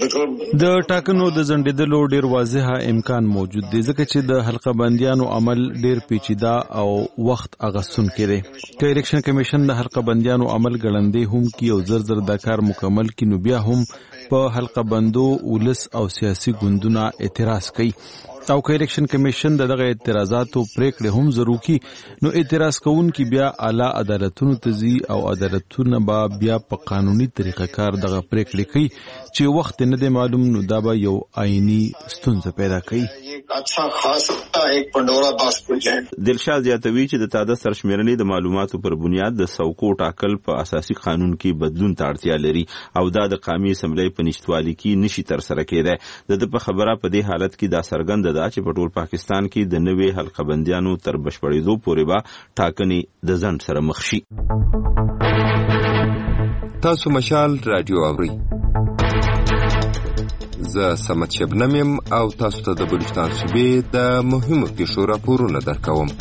د ټاکنو د ځنډېدلو ډیر واضح امکان موجود دی ځکه چې د حلقه بندیانو عمل ډیر پیچیده او وخت اغستونکی دی. که الیکشن کمیشن د حلقه بندیانو عمل ګړندې هم کی او زر د کار مکمل کی نو بیا هم په حلقه بندو ولس او سیاسي ګوندونه اعتراض کوي او که الیکشن کمیشن دغه اعتراضاتو پریکړې هم ضرور کی نو اعتراض کوونکي بیا اعلی عدالتونو ته ځي او عدالتونه بیا په قانوني طریقه کار دغه پریکړې کوي چې وخت نه دی معلوم نو دا به یو آئینی ستونزه پیدا کوي. اچھا خاصا ایک پندورا باس کھل جائے. دلشاد زیاتوي چې د تازه سرشمیرنې د معلوماتو پر بنیاد د سوکو ټاکل په اساسي قانون کې بدلون ته اړتیا لري او دا د قومي اسمبلی په نشټوالي کې نشي تر سره کېدای. د په خبره په دې حالت کې دا څرګند ده چې په ټول پاکستان کې د نوې حلقه بندیانو تر بشپړېدو پورې به ټاکنې د ځنډ سره مخ شي. تاسو مشال رادیو اورئ. زه سمت شبنم یم او تاسو ته د بلوچستان صوبې د مهمو پیښو راپورونه درکوم.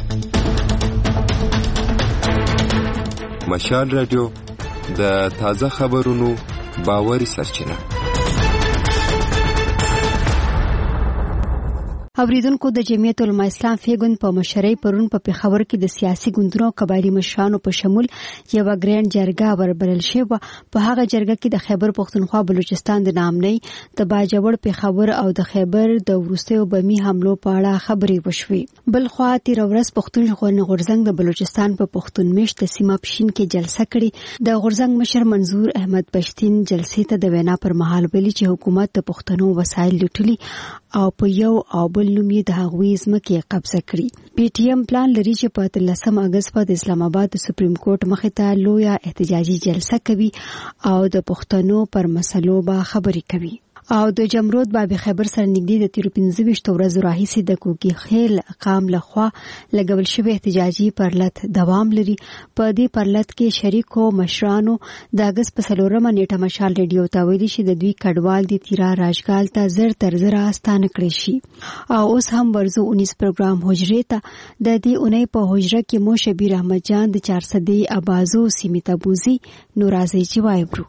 مشال رادیو د تازه خبرونو باوري سرچینه. اوریدونکو د جمعیت العلماء اسلام فیګون په مشرۍ پرون په پیښور کې د سیاسي ګوندونو قبایلی مشرانو په شمول یو ګرینډ جرګه وربلل شوه. په هغه جرګه کې د خیبر پختونخوا بلوچستان د نامنۍ د باجوړ پیښور او د خیبر د وروستیو بمی حملو په اړه خبرې وشوې. بل خوا تیر ورځ پختونخوا غورځنګ د بلوچستان په پختون میشت سیمه پښین کې جلسه کړې. د غورځنګ مشر منظور احمد پښتين جلسې ته د وینا پر مهال ویلي چې حکومت د پښتنو وسایل لټلي او په یو او بل نوم یې د هغوی ځمکې قبضه کړي. پی ټی ایم پلان لري چې په 13 اگست په اسلام آباد د سپریم کورټ مخې ته لویه احتجاجي جلسه کوي او د پښتنو پر مسلو به خبرې کوي. او د جمرود باب خیبر سره نږدې د 23 ورځې راهیسې د کوکي خیل قام لخوا لګول شوی احتجاجي پرلط دوام لري. په دې پرلط کې شریکو مشرانو د اگست په 4 نیټه مشال ریډیو ته ویلي چې د دوی کډوال د تیرا راجګال ته زر تر زر استانه کړی شي. او اوس هم ورزو 19 پروګرام حجره ته د دې اونۍ په حجره کې مو شبیر احمد جان د 400 ابازو سیمیتا بوزي نورازي چې وایبرو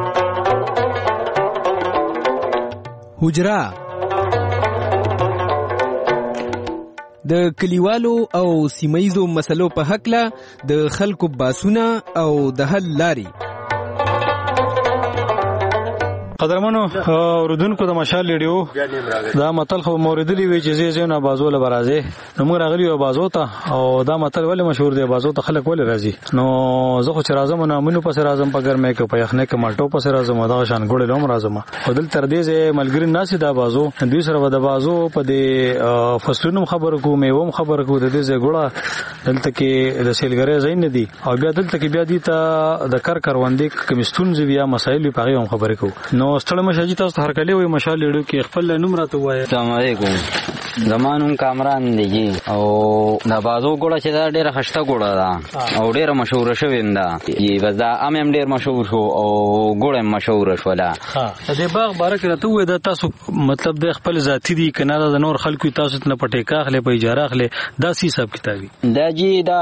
حجره د کلیوالو او سیمایزو مسلو په حق له د خلکو باسونه او د حل لاري. قدرمنو اوردونکو د مشال ریډیو دا متل خو موردلی وی چې زیونه بازو له برازه نو موږ راغلی او بازو ته او دا متل ولې مشهور دی بازو ته خلک ولې راځي نو زه خو چې راځم نو منو پس راځم په ګرمه کې په یخنه کې مالټو پس راځم دا شان ګوړې لوم راځم او دل تر دې زه ملګری ناسي دا بازو دوی سره د بازو په دې فصلونو خبر کو میوم خبر کو د دې زه ګوړه دلته کې د سیلګری زین دي او بیا دلته کې بیا دي ته د کروندې کمیستون زویا مسایل په هغه هم خبرې کو. نو ستړی مشاجي تاسو هر کله وي مشال لیډو کې خپل نوم راته وایي. السلام علیکم زمانوم کامران دی او د بازو ګوړه چې دا ډیره خشته ګوړه ده او ډیره مشهور شوې ده یی بس دا هم ډیر مشهور شو او ګوړه مشهور شو. لا د باغ بارک راته وای دا تاسو مطلب د خپل ذاتی دی کنه د نور خلکو تاسو نه پټیکا خله په اجاره خله دا سی حساب کتابي دا جی دا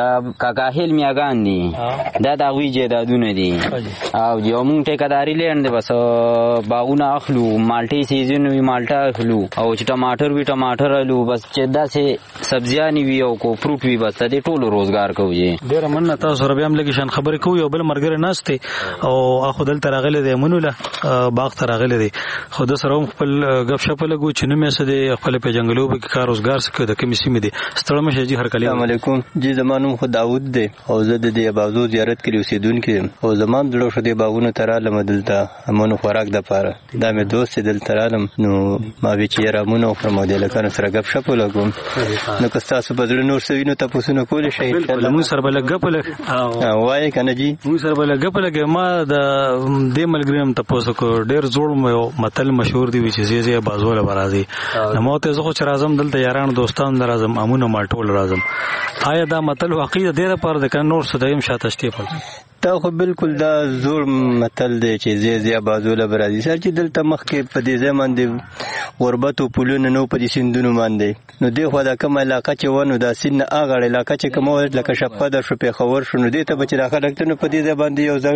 کاکاهل میاګان دي دا ویجه دا دونه دي او یو مونږ ټیکاداري لند بس باغونه اخلو مالټي سیزن وی مالټا اخلو او چې ټماټر وی ټماټر الو بس چې دا سه سبزیانی وی او کو فروټ وی بس دې ټولو روزګار کوي. ډیر مننه تاسو سره بیا هم لګی شان خبرې کوي او بل مرګره ناشته او اخو دل ترغله دی منوله باغ ترغله دی خود سره خپل غف شپ لګو چې نو مې سده خپل په جنگلو کې کار روزګار سکه د کمی سیمه دي ستړم شي هر کله. السلام علیکم جی زمانوم خو داوود دی او زه د دې بازو زیارت کړی اوسیدونکو او زمان دړو شو د باغونو تراله مدلته امونو خوراک د پاره دا مې دوست دل ترالم نو ما وی چې رامونو پر مودل کنه سره غف شپ لګوم نو که تاسو بدل نور سوینو تاسو نه کول شي ان شاء الله مو سره بل غف لګ وای کنه جی مو سره بل غف لګ ما د دې ملګریم تاسو کو ډیر جوړ مې متل مشهور دی چې زی بازو له برازي نو مو ته زه خو چې راځم دلته یاران دوستان درازم امونه مالټول راځم آیا دا متل واقعي د دې لپاره د کنه نور سدایم شاته شته تا خو بالکل دا زور متل دی چې زی بازو له برازي سر چې دلته مخ کې په دې ځمن دی غربت او پولونه نو په دې سیندونو باندې نو دی خو دا کوم علاقه چې ونه دا سین اغه علاقه چې کوم لکه شپه در شو په خبر شنو دی ته بچ راخه لکته نو په دې باندې یو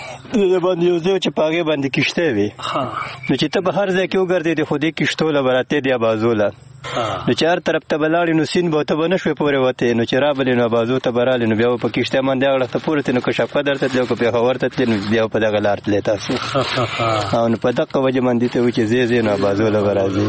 ځای چې پاګه باندې کشته وي نو چې ته به هر ځای کې وګرځې د خودي کشتو له براته دی بازو له نو چار طرف ته بلاړ نو سین به ته بنشوي پورې وته نو چې را بلې نو بازو ته برال نو بیا په کشته باندې اغه ته پورته نو که شپه درته دی کو په خبر ته نو بیا په دغه لار تل تاسو او نو په دغه وجه باندې ته و چې زی نو بازو له برازي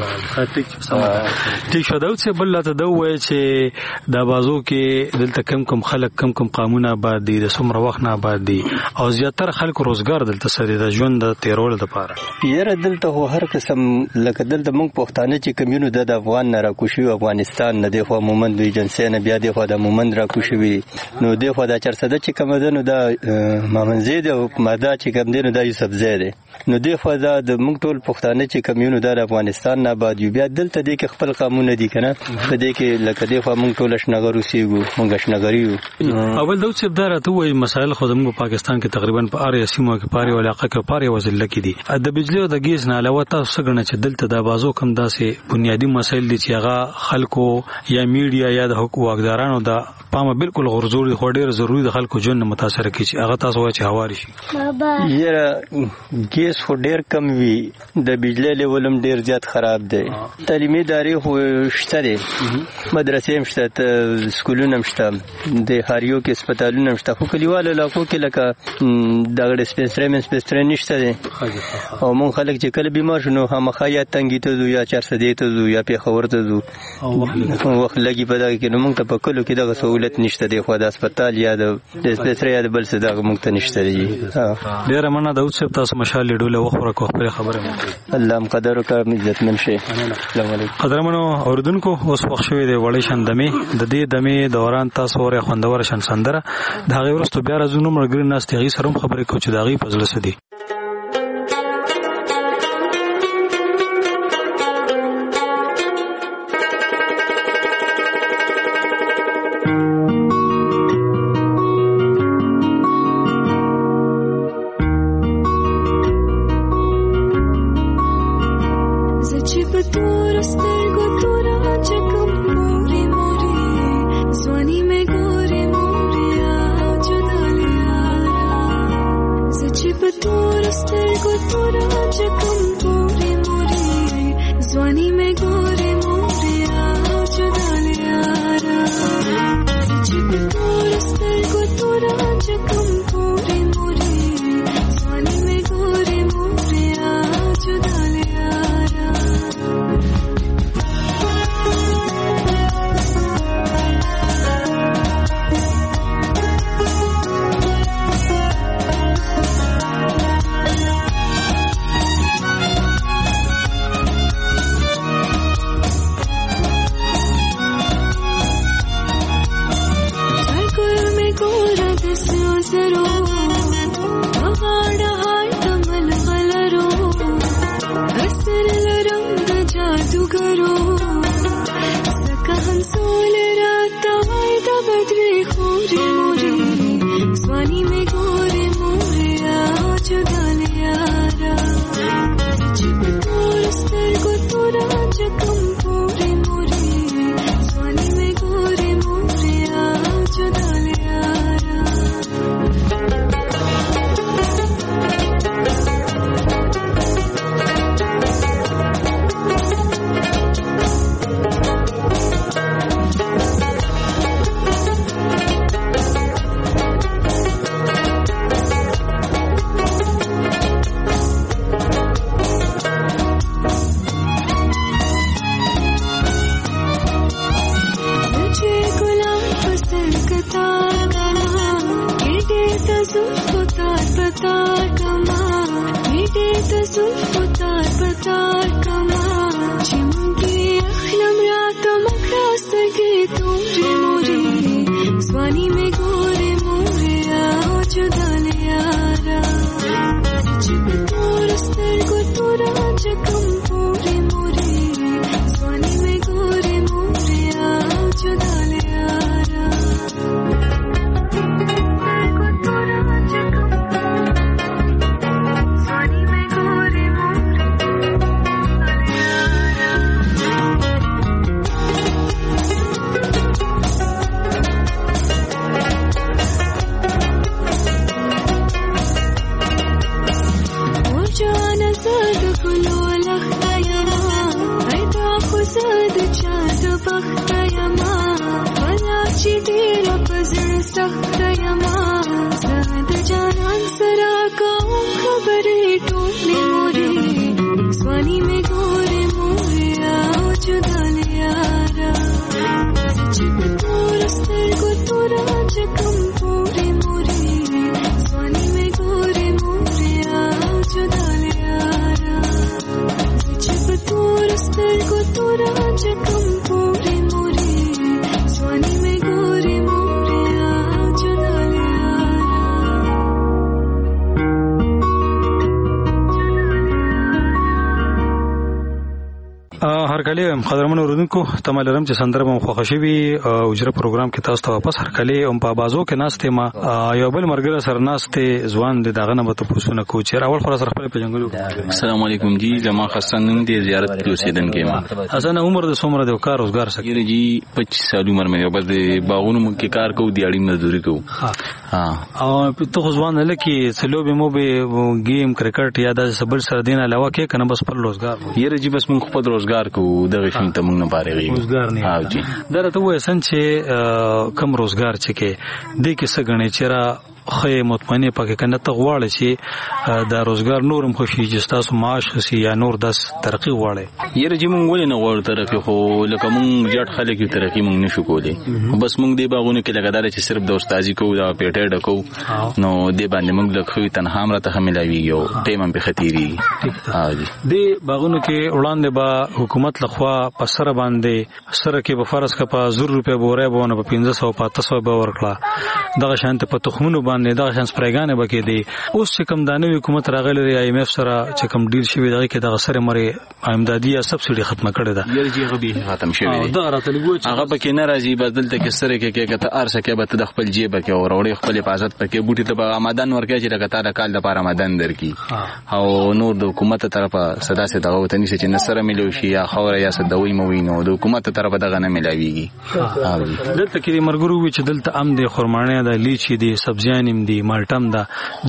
ټیک شو دا چې بل ته دوه چې دا بازو کې دلته کم خلک کم قانون آباد دي د سمره وخت نه آباد دي او زیاتره خلک روزګار دلته سره د ژوند د تیرول لپاره یره دلته هر قسم لکه دلته موږ پښتانه چې کمیونو د افغان نه راکوشي افغانستان نه دی خو مومند وی جنسي نه بیا دی خو د مومند راکوشي نو دی خو د 400 چې کوم ده نو دا مامنزید او ماده چې کوم دی نو دا یوسف زید نو دی خو دا د موږ ټول پښتانه چې کمیونو د افغانستان نه بعد یو بیا دلته دی کې خپل قانون دي کنه په دې کې لکه دی خو موږ ټول شنغرو سیګو موږ شنغریو اول دوت چې دارته وای مسائل خو د پاکستان کې تقریبا په اړ سیمو کې پاره علاقه کې پاره وزل کې دي د بجلی او د ګیس نه علاوه تاسو څنګه چې دلته د بازو کم داسې بنیادی مسایل دي چې هغه خلکو یا میډیا یا د حکومت واکدارانو د پامه بالکل غرزور خو ډیر ضروری د خلکو ژوند متاثر کی چې هغه تاسو چې هواري شي. یره ګیس خو ډیر کم وی د بجلی لیولم ډیر زیات خراب دی. تعلیمي ادارې خو شته دي, مدرسې هم شته, سکولونه هم شته, د هاریو کې هسپتالونه هم شته, خو کلیوالو علاقو کې لکه دغه ډسپنسري نشته دي. او مونږ خلک چې کله بیمار شو نو خامخا یا تنګي ته ځو یا 400 ته ځو یا پیښور ته ځو, وخت لګي په دغه کې. نو مونږ ته په کلو کې دغه سہولت نشته دی, خو د هسپتال یا د ډسپنسري یا د بل څه دغه مونږ ته نشته دی. ډیره مننه داود صاحب, تاسو مشال لیدل وخوره کو خپل خبره مې الله م قدر وکړه, عزتمن شي. السلام علیکم. قدرمنو اوردونکو, اوس وخت شوی دی وړي شندمه د دې دمه دوران تاسو ور خوندور شن سندره د هغه ورستو بیا راځو نو مرګ نه استغی سره خبرې کو چې داغي فضل سدي. Thank you. هرکلی قدرمن اوردونکو تمالرم چې سندره مو خوښ شوي او اجرا پروګرام کې تاسو ته واپس هرکلی هم په بازو کې ناشته ما یو بل مرګره سره ناشته ځوان د دغه نه به تاسو نه کو چې اول خلاص خپل په جنگلو. السلام علیکم جی جما خستان نن دې زیارت کې اوسیدونکو ما اسانه عمر د څومره د کار روزګار سره جی 25 سال عمر مې بس د باغونو کې کار کوو دیاړي مزدوري کوو. او ته ځوان لکه سلوبه مو به گیم کرکټ یا د سبل سره دین علاوه کې کنه بس پر روزګار یره جی بس موږ خپل روزګار کوو دغه شین ته موږ نه پاره روزګار نه. ها جی درته وای سن چې کم روزګار چې کې د کې سګنې چیرې خې مطمئنه پکې کنه ته غواړې چې دا روزګار نورم خوشي چې تاسو معاش خسي یا نور داس ترقی غواړي. یره جی مونږ ولې نه غواړو ترقی خو لکه مونږ جټ خلک یو ترقی مونږ نشو کولای بس مونږ دی باغونه کې لګادار چې صرف د استادي کوو دا پیټه ډکو نو دی باندې مونږ لکه تنها امرته ملاوي یو ټیم په خطيري. ها جی دی باغونه کې وړاندې با حکومت لخوا په سره باندې سره کې په فرض کا په 100 روپیا بوره بونه په 1500 په 500 به ورکړه دغه شانت په تخمونو نه دا شانس پرېګانه بکې دي. اوس چې کوم دانوي حکومت راغلی دی IMF سره چې کوم ډیل شوی دی کې دغه سره مری امدادي یا سبسيډي ختمه کړې ده. یره جی غبي ختم شوی دی دا راته لګو هغه پکې ناراضي بدلته کې سره کې کته ارسه کې به د خپل جیب کې او وروړي خپل حفاظت پکې بوټي ته آمدن ورکړي چې لګتا د کال د لپاره آمدن درکې او نور د حکومت طرفه صدا سي دغه وته نشي چې نصر ملو شي یا خوره یا صدوي موینو د حکومت طرفه دغه نه ملاويږي. دلته کې مرګرو وي چې دلته ام دي خرمانه د لیچي دي سبزيان دی مالټم دا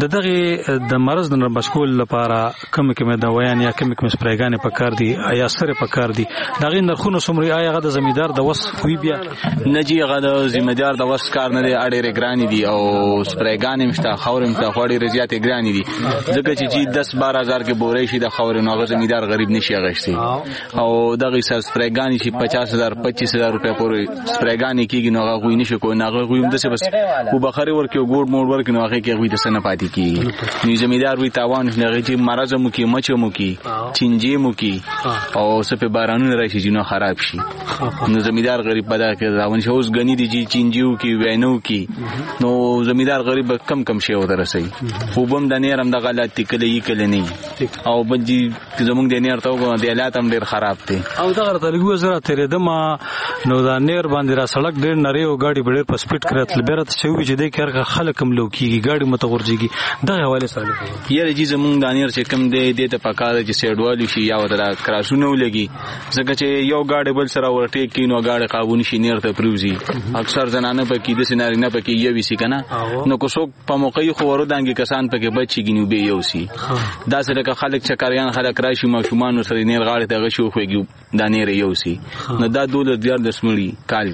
دغه د مرز د بشکول لپاره کوم دوايان یا کوم سپریګانې پکار دي یا سره پکار دي دغه نرخونو سمري آیا غد زمیدار د وس وی بیا نجی غد زمیدار د وس کار نه اړې رګرانی دي او سپریګانې مشته خورم ته خوړې رضایت ګرانی دي ځکه چې 10-12 کې بورې شي د خورې نو غ زمیدار غریب نشي غشتي او دغه سپریګانې شي 50,000-25,000 روپیا پورې سپریګانې کیږي نو غوي نشي کو نه غوي هم د بس او بخاري ورکه ګوډ موډ ورکه نو هغه کې غوي د سن پاتې کی نو زمیدار وی تاوان نه غي چې مرز مو کی مچ مو کی چنجي مو کی او سپه بارانونه راشي جنو خراب شي نو زمیدار غریب پیدا کړي راون شي اوس غني دي چې چنجيو کی وینو کی نو زمیدار غریب کم شي و درسي خو بم د نیر هم د غلط کله نه او بنجي زمونږ د نیر ته د حالات هم ډیر خراب دي او دا غره تلګو زرا تیرې دما نو دا نیر باندې را سړک ډیر نری او گاډي ډیر په سپیډ کړت لبرت شوی چې د کار خلک هم لو کیږي گاډي متغورځيږي دا حواله سره یره جی زمونږ د نیر چې کم دی د پکاله چې سیډوالو شي یا ودرا کراسونه ولګي ځکه چې یو گاډي بل سره ورټیک کینو گاډي قابو نشي نیر ته پروزي اکثر زنانه پکې د سيناري نه پکې یو وسی کنه نو کو څوک په موقعي خو ورودانګي کسان پکې بچي ګینو به یو سی دا سره که خلک چکریان خلک راشي ماشومان سره نیر غاړي ته غشو خوږي د نیر یو سی نو دا دوله دیار د سمړي کال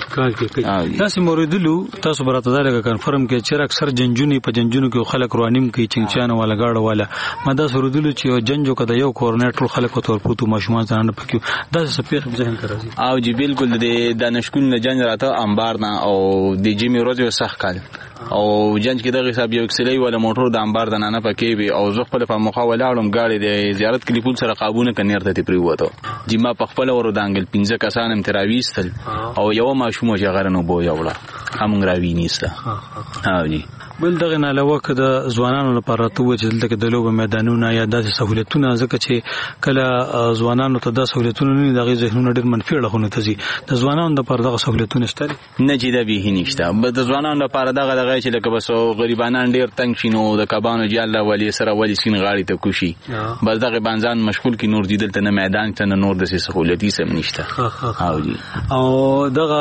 کې تاسو موریدلو تاسو براته دا کنفرم کې چې اکثر جنجونی په جنجونو کې خلک روانیم کوي چنچانه والا گاډه والا مدا سرودلو چې جنجو کده یو کورنیټ خلک تور پروتو ماشومان ځان پکې دا سپیخ ځین کړی او جی بالکل د نشکون نه جنج راته انبار نه او د جمی روزو سخت کال او جنج کې دغه حساب یو اکسلی ولا موټر د انبار د نه پکې وي او زه خپل په مخاولاړم گاډي د زیارت کلیپول سره قابونه کنير ته پری وته جما په خپل ور دانګل 15 کسان هم تراويستل او یو ماشوم جغرنو بو یوړه هم راوي نیسته او جی بل دغه نه علاوه کده ځوانانو لپاره ته چې دلته کې د لوب میدانونه یا داسې سہولتونه ځکه چې کله ځوانانو ته د سہولتونو نه دغه ذهنونه ډېر منفي اړخونه ته ځي د ځوانانو لپاره دغه سہولتونه شته نه چې د به نشته بل د ځوانانو لپاره دغه چې لکه بس غریبانان ډېر تنگ شینو د کبانو جاله ولی سره ولی سین غاړي ته کوشي بس دغه بانځان مشغول کی نور دیدل ته نه میدان ته نور د سہولتي سم نشته او جی او دغه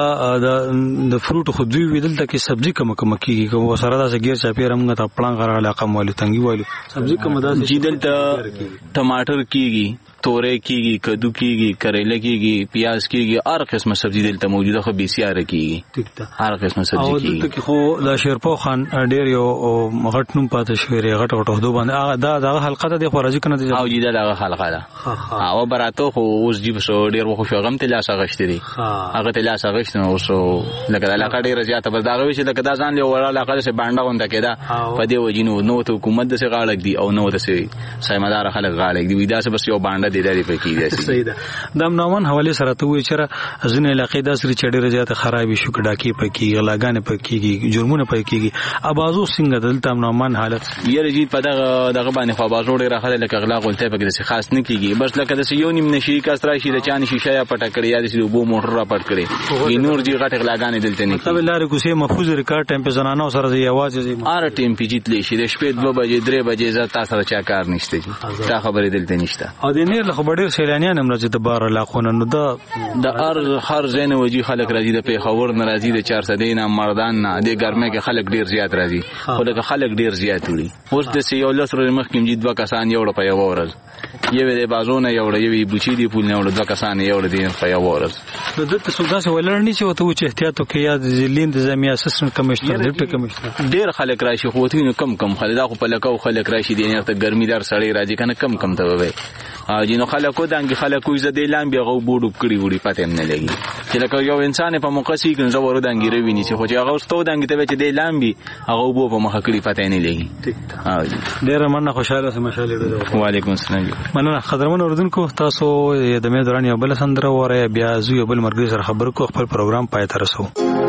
د فروټ خو دوی ویدل ته کې سبزی کم کیږي کو سره د غیر چا پیرمغه ته پلان غره علاقه مولي تنګي والو سبزی کم د جیدل ته ټماټر کیږي تورې کیږي کدو کیږي کریلا کیږي پیاز کیږي هر قسمه سبزی دلته موجوده خو بيسيار کیږي هر قسمه سبزی کیږي او دلته خو د شیرپو خان ډیر یو غټ نوم پاتې شوی ری غټ دو باندې دا حلقه د خورازي کنه او جی دا حلقه ده او براته خو اوس جیب سو ډیر وخت شوغم ته لاس غشتري هغه ته لاس غشتنه اوس لکه علاقه ډیر زیاته بس دا غوي چې لکه دا ځان له وړه علاقه سه باندې ونده کېدا په دې وجینو نو ته حکومت د سه غاړک دی او نو د سه سایمدار خلک غاړک دی ودا سه بس یو باندې دې پکې صحیح ده. د امنوان حواله سره ته وی چېرې ځینې علاقې د سری چډېره زیاته خرابې شو کډاکی پکې غلاګانې پکې جرمونه پکې ابازو څنګه دلته امنوان حالت یره جی په دغه باندې خو ابازو ډېر راخله لکه غلا غولته پکې خاص نه کیږي بس لکه د یو نیم نشي کسرا شي د چانه شیشه یا پټ کړی یا د بو موټر را پټ کړی نور جی غټ غلاګانې دلته نه کیږي لارې کوسه محفوظ ریکارډ ټیم په زنانو سره دی आवाज دی ار ټیم پی جیت لشي د شپې 2 بجې 3 بجې زه تاسو سره چا کار نشته جی دا خبره دلته نشته او د نیر له خبرې سیلانیان هم راځي د بار علاقونه نو د هر زین وجي خلک راځي د پیښور ناراضي د 400 نه مردان نه د ګرمه کې خلک ډیر زیات راځي خو د خلک ډیر زیات وي اوس د سیول سره مخکې جی 2 کسان یو په یو ورځ یو د بازونه یو یو بوچی دی پول نه ور 2 کسان یو دی په یو ورځ د دته سوداسه ولرنی چې وته چې احتیاط وکړي یا د ځلین د زمي اسسټنټ کمشنر ډیپټي کمشنر ډیر خلک راشي خو ته کم خلدا خو په لکه خلک راشي د نه ته ګرمي دار سړی راځي کنه کم ته وي جنو خلکو دانګي خلکو ز د لام بیا غو بوډو کړی وړي پته نه لګي چې لکه یو انسان په موقع سي کنه زو ور دانګي رويني چې خو چې هغه ستو دانګي ته چې د لام بي هغه بو په مخ کړی پته نه لګي ډیر مننه خوشاله سم مشاله وعلیکم السلام مننه قدرمن اوردونکو تاسو د مې دوران یو بل سندره وره بیا زو یو بل مرګ سره خبر کو خپل پروګرام پای ته رسو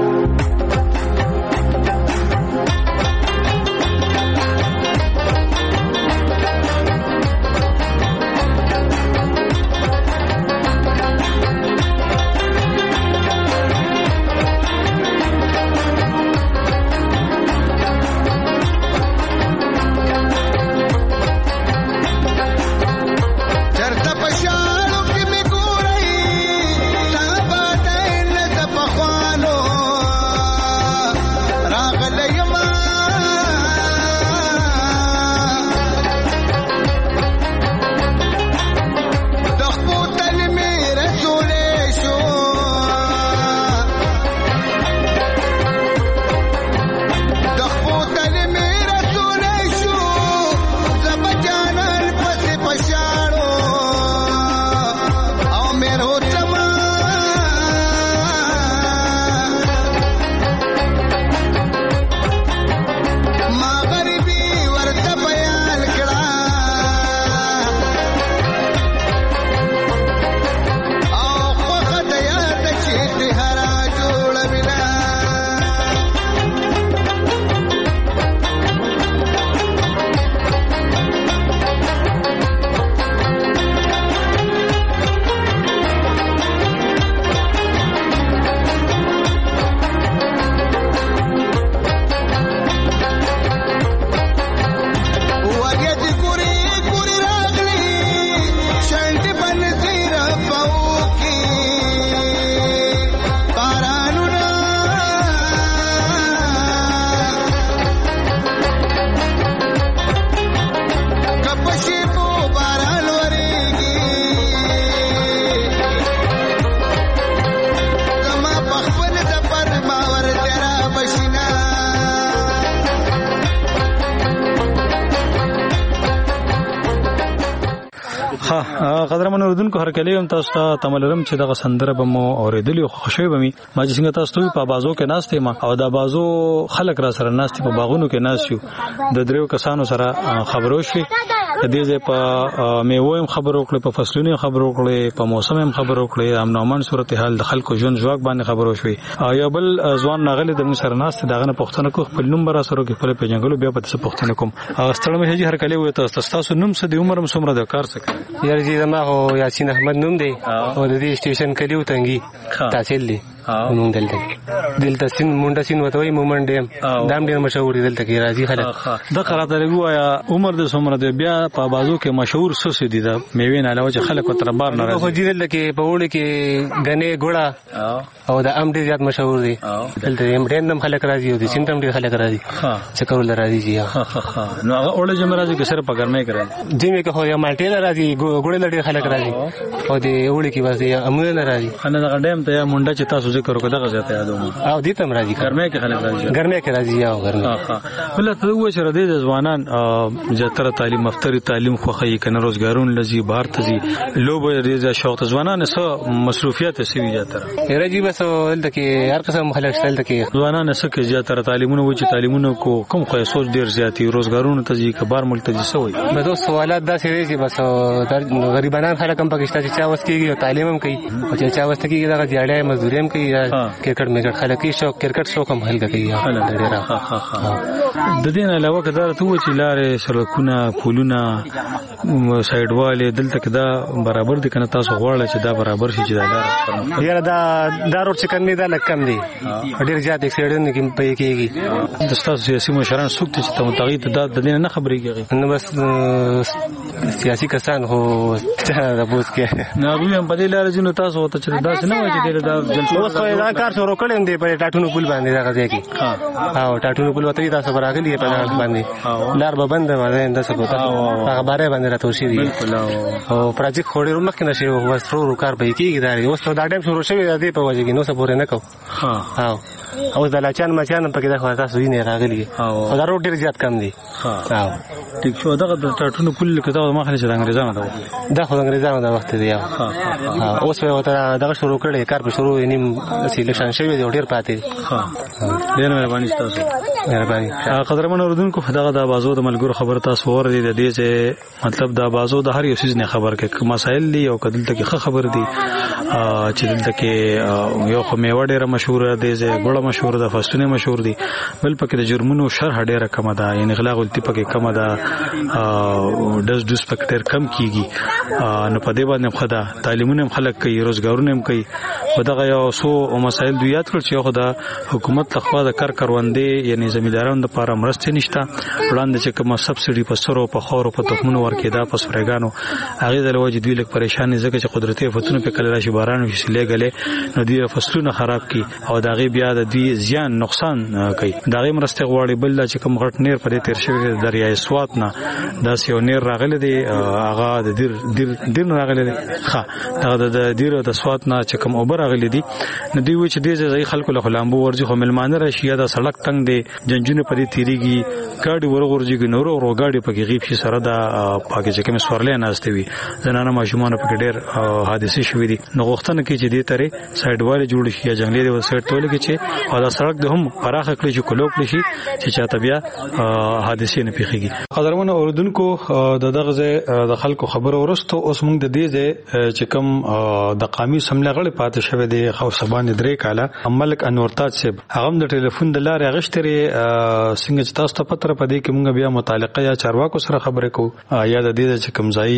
قدرمن اوردونکو هر کله هم تاسو ته تملرم چې دغه سندره به مو اوریدلی خوشوي به می ما چې څنګه تاسو په بازو کې ناشته ما او دا بازو خلک را سره ناشته په باغونو کې ناشيو د دریو کسانو سره خبرو شي د دې په میوه خبرو کړې په فصلونو خبرو کړې په موسم هم خبرو کړې امن او امان صورتحال د خلکو ژوند ژواک باندې خبرو شوي یو بل ځوان ناغلی د موږ سره ناشته دغه پښتنه کو خپل نمبر سره کې خپل پیژنګلو بیا په څه پښتنه کوم ستړم هجی هر کله وي تاسو نوم څه دی عمر هم څومره د کار څه یار جی زما هو یاسین احمد نوم دی او د دې سټیشن کلیو تنګي تحصیل دی نوم دلته سین مونډه سین وتوي مومنت ډیم دام ډیر مشهور دلته کې راځي خلک د قراته لګو یا عمر د څومره دی بیا په بازو کې مشهور څه دي د میوې نه علاوه چې خلک تر بار نه راځي خو دې دلته کې په وړي کې غنې ګوړه او د ام ډیر زیات مشهور دی دلته ام ډیر نم خلک راځي او د سینټم ډیر خلک راځي څه کول راځي جی نو هغه اورل جمع راځي که سره په ګرمه کوي دې مې که خو یا مالټې راځي ګوړه ډیر خلک راځي او د وړي کې واسي امونه راځي انا د ډیم ته مونډه چې تاسو ذکر وکړه دغه ځای ته یادوم او دې تم راځي ګرمه کې خلک راځي ګرمه کې راځي او ګرمه بل ته و چې ردی د ځوانان زیاتره تعلیم افتری تعلیم خوخی کنه روزګارون لذي بهر ته زی لوب ریزه شوق ځوانان سره مصروفیت سوي زیاتره راځي بس دلته کې هر قسم خلک شتل کې ځوانان سره کې زیاتره تعلیمونه و چې تعلیمونه کو کوم خو سوچ ډیر زیاتی روزګارونه ته زی کبار ملک ته سوي به دوه سوالات دا سوي چې بس غریبانان خلک هم پاکستان چې چا وس کېږي او تعلیم هم کوي او چې چا وس کېږي دا دیاړې مزدوري هم کوي کرکټ میکټ خلک کې شوق کرکټ شوق هم هلګه کوي د دې نه علاوه کدا ته و چې لارې سړکونه پولونه سایډ والے دلته کدا برابر دي کنه تاسو غواړئ چې دا برابر شي چې دا لار یاره دا روډ چې کمی دا لکم دي ډیر زیات اکسیډنټ کې پې کېږي د تاسو سیاسي مشران څوک چې ته متغیت د دې نه خبرې کوي نو بس سیاسي کسان هو دا بوس کې نه هم په دې لار جنو تاسو ته چې دا څنګه وایي چې دا اوس دا کار شروع کړم دی په ټاټونو پل باندې دا غځي کې او ټاټونو پل وته تاسو راغلی په لار باندې لار به بند باندې د څه کوته هغه باره باندې راته شي دي او پروجیکټ خوري روم کې نشي او سترو کار به کېږي دا اوس دا ټایم شروع شوی دی په وجه کې نو څه پورې نه کو او دا لاچان مچان په کې دا خو تاسو یې راغلی او دا روډ ډیر زیات کم دي ټیک شو دا د ټاټونو پل کې دا ما خلک د انګریزانو دا خو انګریزانو د وخت دی اوس په وته دا شروع کړي کار په شروع نیم سیلیکشن شوی دی ډیر پاتې ډیر مهرباني تاسو مهرباني قدرمن اوردونکو دغه د بازو د ملګرو خبر تاسو ور دي د دې چې مطلب د بازو د هر یو سیز نه خبر کې مسائل دي او کدل ته کې خبر دي چې دلته کې یو خو میوه ډیره مشهور ده ګوړه مشهور ده فاستونه مشهور دي بل پکې د جرمونو شرح ډیره کم ده یعنی غلا غلطي پکې کم ده دز پکې ډیر کم کیږي نو په دې باندې خدا تعلیمونه خلک کوي روزګارونه هم کوي خدای یو سو مسائل دوی یاد کړ چې خو د حکومت لخوا د کار کروندې یعنی زمیندارانو د لپاره مرسته نشته وړاندې چې کوم سبسيډي په سرو په خورو په تخمونو ورکېدا په سورګانو هغه د لوجه دوی لک پریشان ځکه چې قدرتي فتونه په کله راشي باران وشي لګلې نو دوی فصلونه خراب کی او داغه بیا د دوی زیان نقصان کوي داغه مرسته غواړي بل چې کوم غټ نیر په دې تیر شوی دریای سوات نه دا سیو نیر راغله دی هغه د دیر راغله دی ښه دا د دیر د سوات نه چې کوم اوبر راغلي دي نو دوی و چې دې ځای خلکو له خلامبو ورځي خو ملمانه راشي دا سړک تنگ دی جنجونه په دې تیریږي ګاډي ورغورځي نور او ګاډي په کې غیب شي سره دا پاکه چې کوم سورلې ناشته وي زنانه ماشومان په کې ډېر حادثه شوې دي نو غوښتنه کې چې دې ترې سایډ والے جوړ شي یا جنگلي د سایډ تول کې چې او دا سړک د هم پراخه کړی چې کلو کړی شي چې چاته بیا حادثه نه پیښیږي قدرمن اوردونکو دغه د خلکو خبر ورستو اوس موږ د دې چې کوم د قومي سملې غړي پاتې شوی دی خو سبان درې کاله ملک انور تاج صاحب هغه د ټلیفون د لارې غشتري څنګه چې تاسو ته پتر پدې کې موږ بیا متعلقه یا چارواکو سره خبرې کو یا د دې چې کوم ځای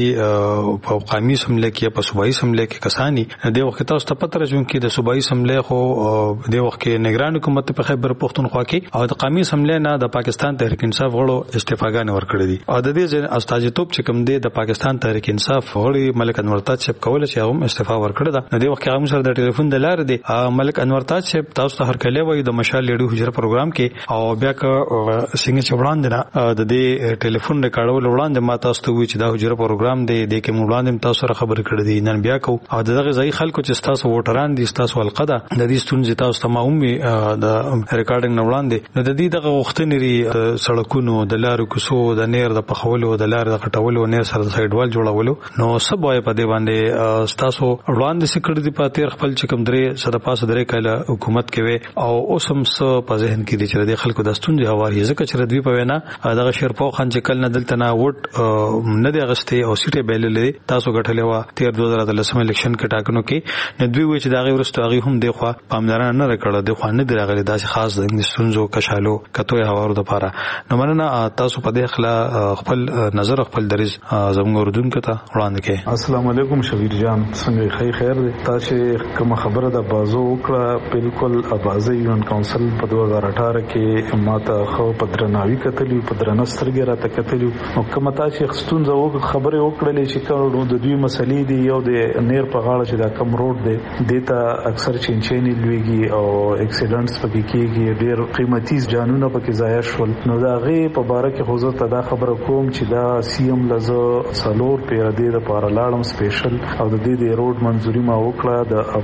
په قومي سملې کې په صوبایي سملې کې کسانی د وخت تاسو ته پتر جون کې د صوبایي سملې خو د وخت کې نگران حکومت په خبر پښتونخوا کې او د قومي سملې نه د پاکستان تحریک انصاف غړو استعفاګانې ورکړې دي او د دې استازیتوب چې کوم دی د پاکستان تحریک انصاف غړي ملک انور تاج صاحب کول چې هم استعفا ورکړه د دې وخت کې هم سره د ټلیفون د لارې دی ملک انور تاج صاحب تاسو ته هر کله وای د مشال لیډو حجره پروګرام کې او بیا ک څنګه چوڑان دي د دې ټلیفون ریکارډول وړاندې ما تاسو ته وی چې دا حجره پروګرام دی د کې وړاندې تاسو سره خبرې کړې دي نن بیا کو او دغه ځای خلکو چې تاسو ووټران دي تاسو القدا د دې ستونزې تاسو ته معلومي د ریکارډینګ نه وړاندې نو د دې دغه وختنې لري سړکونو د لارو کوسو د نیر د پخولو د لار د خټولو نیر سره د سایډ وال جوړولو نو سب وای په دې باندې تاسو وړاندې سکړې دي پاتې خپل چې کوم درې صد پاسه درې کاله حکومت کوي او اوسم څه په ذهن کې دي چې د خلکو د ستونزې هواري ځکه چې ردوی په وینا دغه شیرپو خان چې کله نه دلته نه ووټ نه دی غسته او سیټه بیللې تاسو غټلې وا 2013 الیکشن کې ټاکنو کې نه دوی و چې دغه ورستو هغه هم دی خو پاملرنه نه وکړه د خو نه دی راغلي داسې خاص د ستونزو کشالو کتوې هوارو د پاره نو مننه تاسو په دې خلا خپل نظر خپل دریز زموږ اردوونکو ته وړاندې کړئ. السلام علیکم شبیر جان څنګه خیر دی تاسو کوم خبره د بازو وکړه بالکل ابازي یون کونسل په 2018 کې ماته خو په درناوي کتلی په درنسترګه راته کتلی او کوم تاسو خستونزه خبره وکړلې چې کړو د دوی مسلې دی یو د نیر په غاړه چې دا کم روډ دی دیتا اکثر چینچینی لويږي او اکسیډنټس پکې کېږي ډېر قیمتي جانونه پکې ضایع شول نو دا غي په باره کې خو زه دا خبره کوم چې دا سی ام لزه سالور په دې لپاره لاړم سپیشل او د دې روډ منځوري ما وکړه د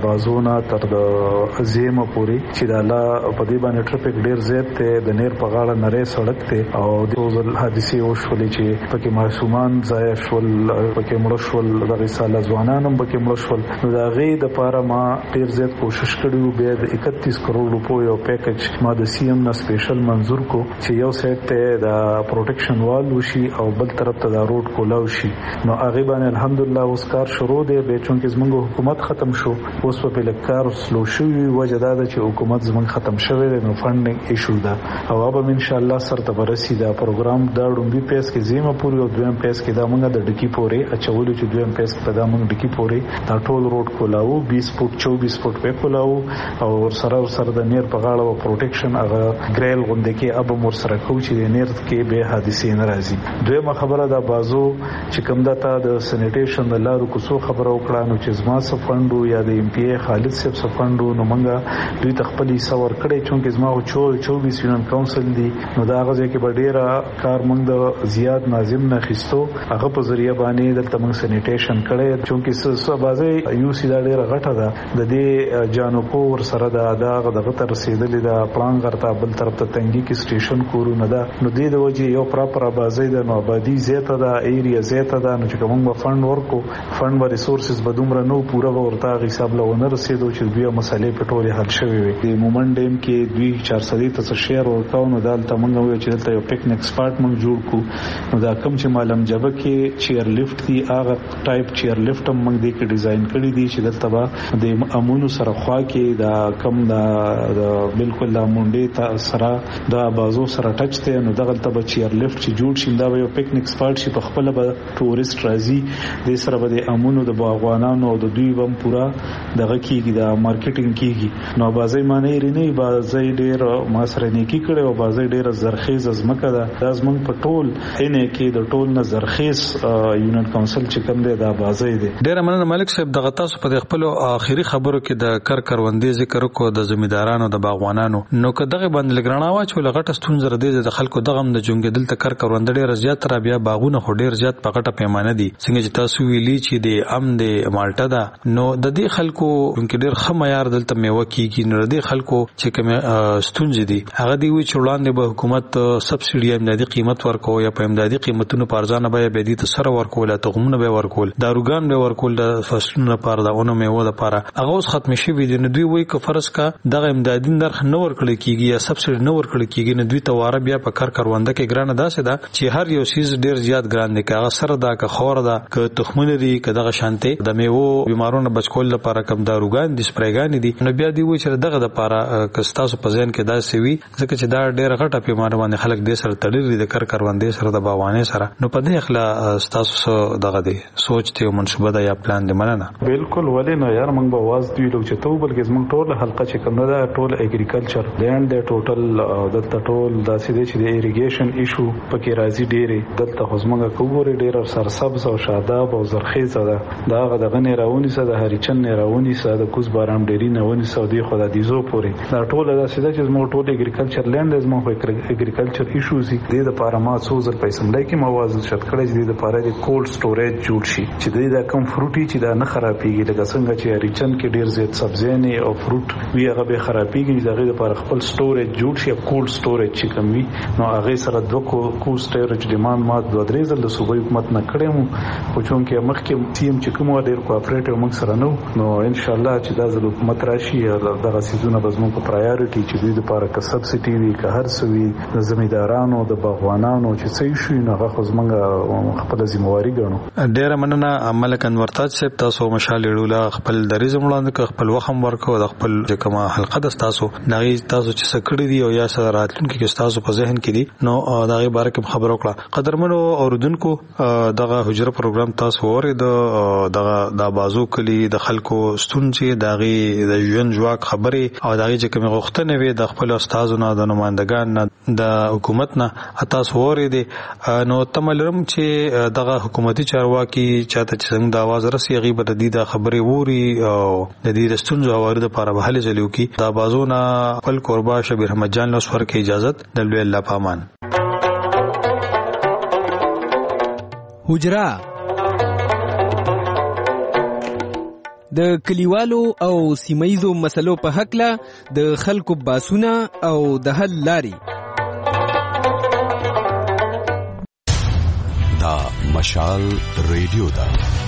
بازونه تر د زیمه پوری چې د الله په دې باندې ټریفیک ډیر زیات ته د نیر په غاړه نری سړک ته او د ځل حادثه وشولې چې پکې معصومان ځای شول پکې مړ شول د رساله ځوانان هم پکې مړ شول نو دا غي د پاره ما ډیر زیات کوشش کړو به د 31 کروڑ روپیو یو پیکج ما د سی ام نه سپیشل منظور کو چې یو سیټ ته د پروټیکشن وال وشي او بل طرف ته د روډ کولاو شي نو هغه باندې الحمدلله اوس کار شروع دی به چونکه زموږ حکومت ختم شو اوس په لکار سلو شوی وجه دا چې حکومت زموږ ختم شوی دی نو فندینګ ایشو دا او به ان شاء الله سره ته برسي دا پروګرام دا ډومبي پیس کې زیمه پوری او دویم پیس کې دا موږ د ډکی پورې اچولو چې دویم پیس کې دا موږ ډکی پورې دا ټول روډ کولاو 20 فوټ 24 فوټ په کولاو او سره د نیر په غاړه او پروټیکشن هغه ګریل غونډه کې اب مور سره کو چې نیر کې به حادثه نه راځي دویمه خبره دا بازو چې کوم دته د سینیټیشن د لارو کوڅو خبره وکړه نو چې زما سفندو یا د ایم پی ای خالد صاحب سفندو نو منګه دوی تخپلی سور کړي چونکه زما 24 یونین کونسل دی نو دا غزه کې ډېره کار موږ د زیات ناظم نه خستو هغه په ذریعہ باندې د تمنګ سینیټیشن کړي چونکه سبازه یو سیدا ډېره غټه ده د دې جانو کو ور سره دا دغه تر رسیدلې دا پلان غرتا بل طرف ته تنګي کې سټیشن کورو نه ده نو دې د وجه یو پراپر آبازي د نو آبادی زیاته ده ایریا زیاته ده نو چې کوم فند ورکو فند و ریسورسز بدومره نو پوره ورته حساب لونه رسیدو چې بیا مسالې په ټوله حل شوي وي د مومنت ډیم کې 2400 ته شیر ورکاو نو دالته موږ وی چې دلته یو پکنیک سپاټ موږ جوړ کو نو دا کم چې مالم جبه کې چیر لیفټ دی هغه ټایپ چیر لیفټ هم موږ دې کې ډیزاین کړی دی چې دلته به د امونو سره خوا کې دا کم دا بالکل لا مونډې ته سره دا بازو سره ټچ ته نو دغه ته به چیر لیفټ چې جوړ شي دا یو پکنیک سپاټ شي په خپل به ټورست راځي د سره به د امونو د باغوانانو او د دوی بم پورا دغه کیږي دا مارکیټینګ کیږي نو بازي معنی لري بازي ډیر ما سره نیکی کړي او بازي ډیر زرخیز ازمکه ده لازم په ټول انه کې د ټول نه زرخیز یونین کونسل چې کوم دی دا بازي دی ډیر مننه ملک صاحب دغه تاسو په خپل اخیری خبرو کې د کروندې ذکر کو د زمیدارانو د باغوانانو نو که دغه باندې لګرانه واچو لغټه ستونزه ردې د خلکو دغه د جونګدل ته کروندې ډیر زیات را بیا باغونه خو ډیر زیات په غټه پیمانه دي څنګه چې تاسو ویلي چې د ام د مالټا ده نو د دې خلکو چې ډیر ښه معیار دلته میوه کیږي نو د دې خلکو چې کوم ستونزې دي هغه دی وی چې وړاندې به حکومت سبسيډي امدادي قیمت ورکو یا په امدادي قیمتونو په ارزانه به دي ته سره ورکول تغمونه به ورکول داروګان به ورکول د فصلونو لپاره د اونو میوه لپاره هغه اوس ختم شي وي د دوی وی ک فرض کا دغه امدادي نرخ نه ورکړل کیږي یا سبسيډي نه ورکړل کیږي نو دوی ته واره بیا په کرونده کې ګرانه داسې ده چې هر یو سیز ډیر زیات ګران دي کاغه سره دا که خور ده که تخمونه دي که دغه شانته د میوه بیمارونو بچکول لپاره کم داروګان دي سپریګان دي نو بیا دی و چې دغه د لپاره کستاسو په ځین کې دا سوي ځکه چې دا ډیر غټه پیمانه باندې خلک دې سره تړلي دي کروندې سره د باوانې سره نو په دې اخلا تاسو دغه دی سوچ ته منصوبه ده یا پلان دی مننه بالکل ولې نو یار موږ به واز دی لو چې ته بلکې موږ ټول حلقه چې کوم ده ټول اګریکلچر لینډ د ټوټل د ټول د سیده چې د ایریګیشن ایشو پکې راځي ډېرې دلته خصمنګه کوګوري ډېر سرسبز او شاداب او زرخیز ده دا غدغه نه راونی سره د هریچن نه راونی سره د کوز بارام ډېری نه ونی سعودي خدا دیزو پوري دا ټول د سیده چې موږ ټول اګریکلچر لینډ زموږ په اګریکلچر ایشوز دي د پارما سوزل پیسې ملای کې موازن شت کړی دي د پاره د کولډ سټوریج جوړ شي چې دا کم فروټي چې دا نه خرابېږي لکه څنګه چې هریچن کې ډېر زیات سبزیانه او فروټ وی هغه به خرابېږي دغه لپاره خپل سټوریج جوړ شي کولډ سټوریج چې کم وي نو هغه سره دوه کو سټوریج ډیماند ما د درې ځل د صوبې حکومت نه کړم خو چون کې مخکې تیم چې کوم ډېر کوآپریټیو موږ سره نو ان شاء الله چې دا د حکومت راشي دغه سيزونه به زموږ په پرایورټي چې دوی لپاره که سبسيډي وي که هر څه وي د زمیدارانو د باغوانانو چې څه شي نه هغه زموږ خپل ذمہواری ګڼو. ډېر مننه ملک انور تاج صاحب تاسو مشال وړول خپل دریز مړاند خپل وخم ورکو د خپل کومه حلقه د تاسو نغی تاسو چې سکړی دی او یا سره راتلونکي کې تاسو په ذهن کې دي نو دغه باره کې خبرو کړه قدرمنو اوردونکو دغه حجره پروګرام تاسو اورید دغه د بازو کلی د خلکو ستونزې دغه د ژوند جواک خبري او دغه چې کوم غوښتنه وي د خپل استادونو د نمائندگان نه د حکومت نه تاسو اورید نو تملرم چې دغه حکومتي چارواکي چاته چې څنګه د आवाज رسي غیبه د دې د خبري ووري او د دې ستونزو اورید لپاره به حل چلیو کی د بازونه خپل قربا شبیر احمد جان له سفر کې اجازه د الله پامان حجرا د کلیوالو او سیمایزو مسلو په حقله د خلکو باسونه او د حل لاري. دا مشال ریډیو ده.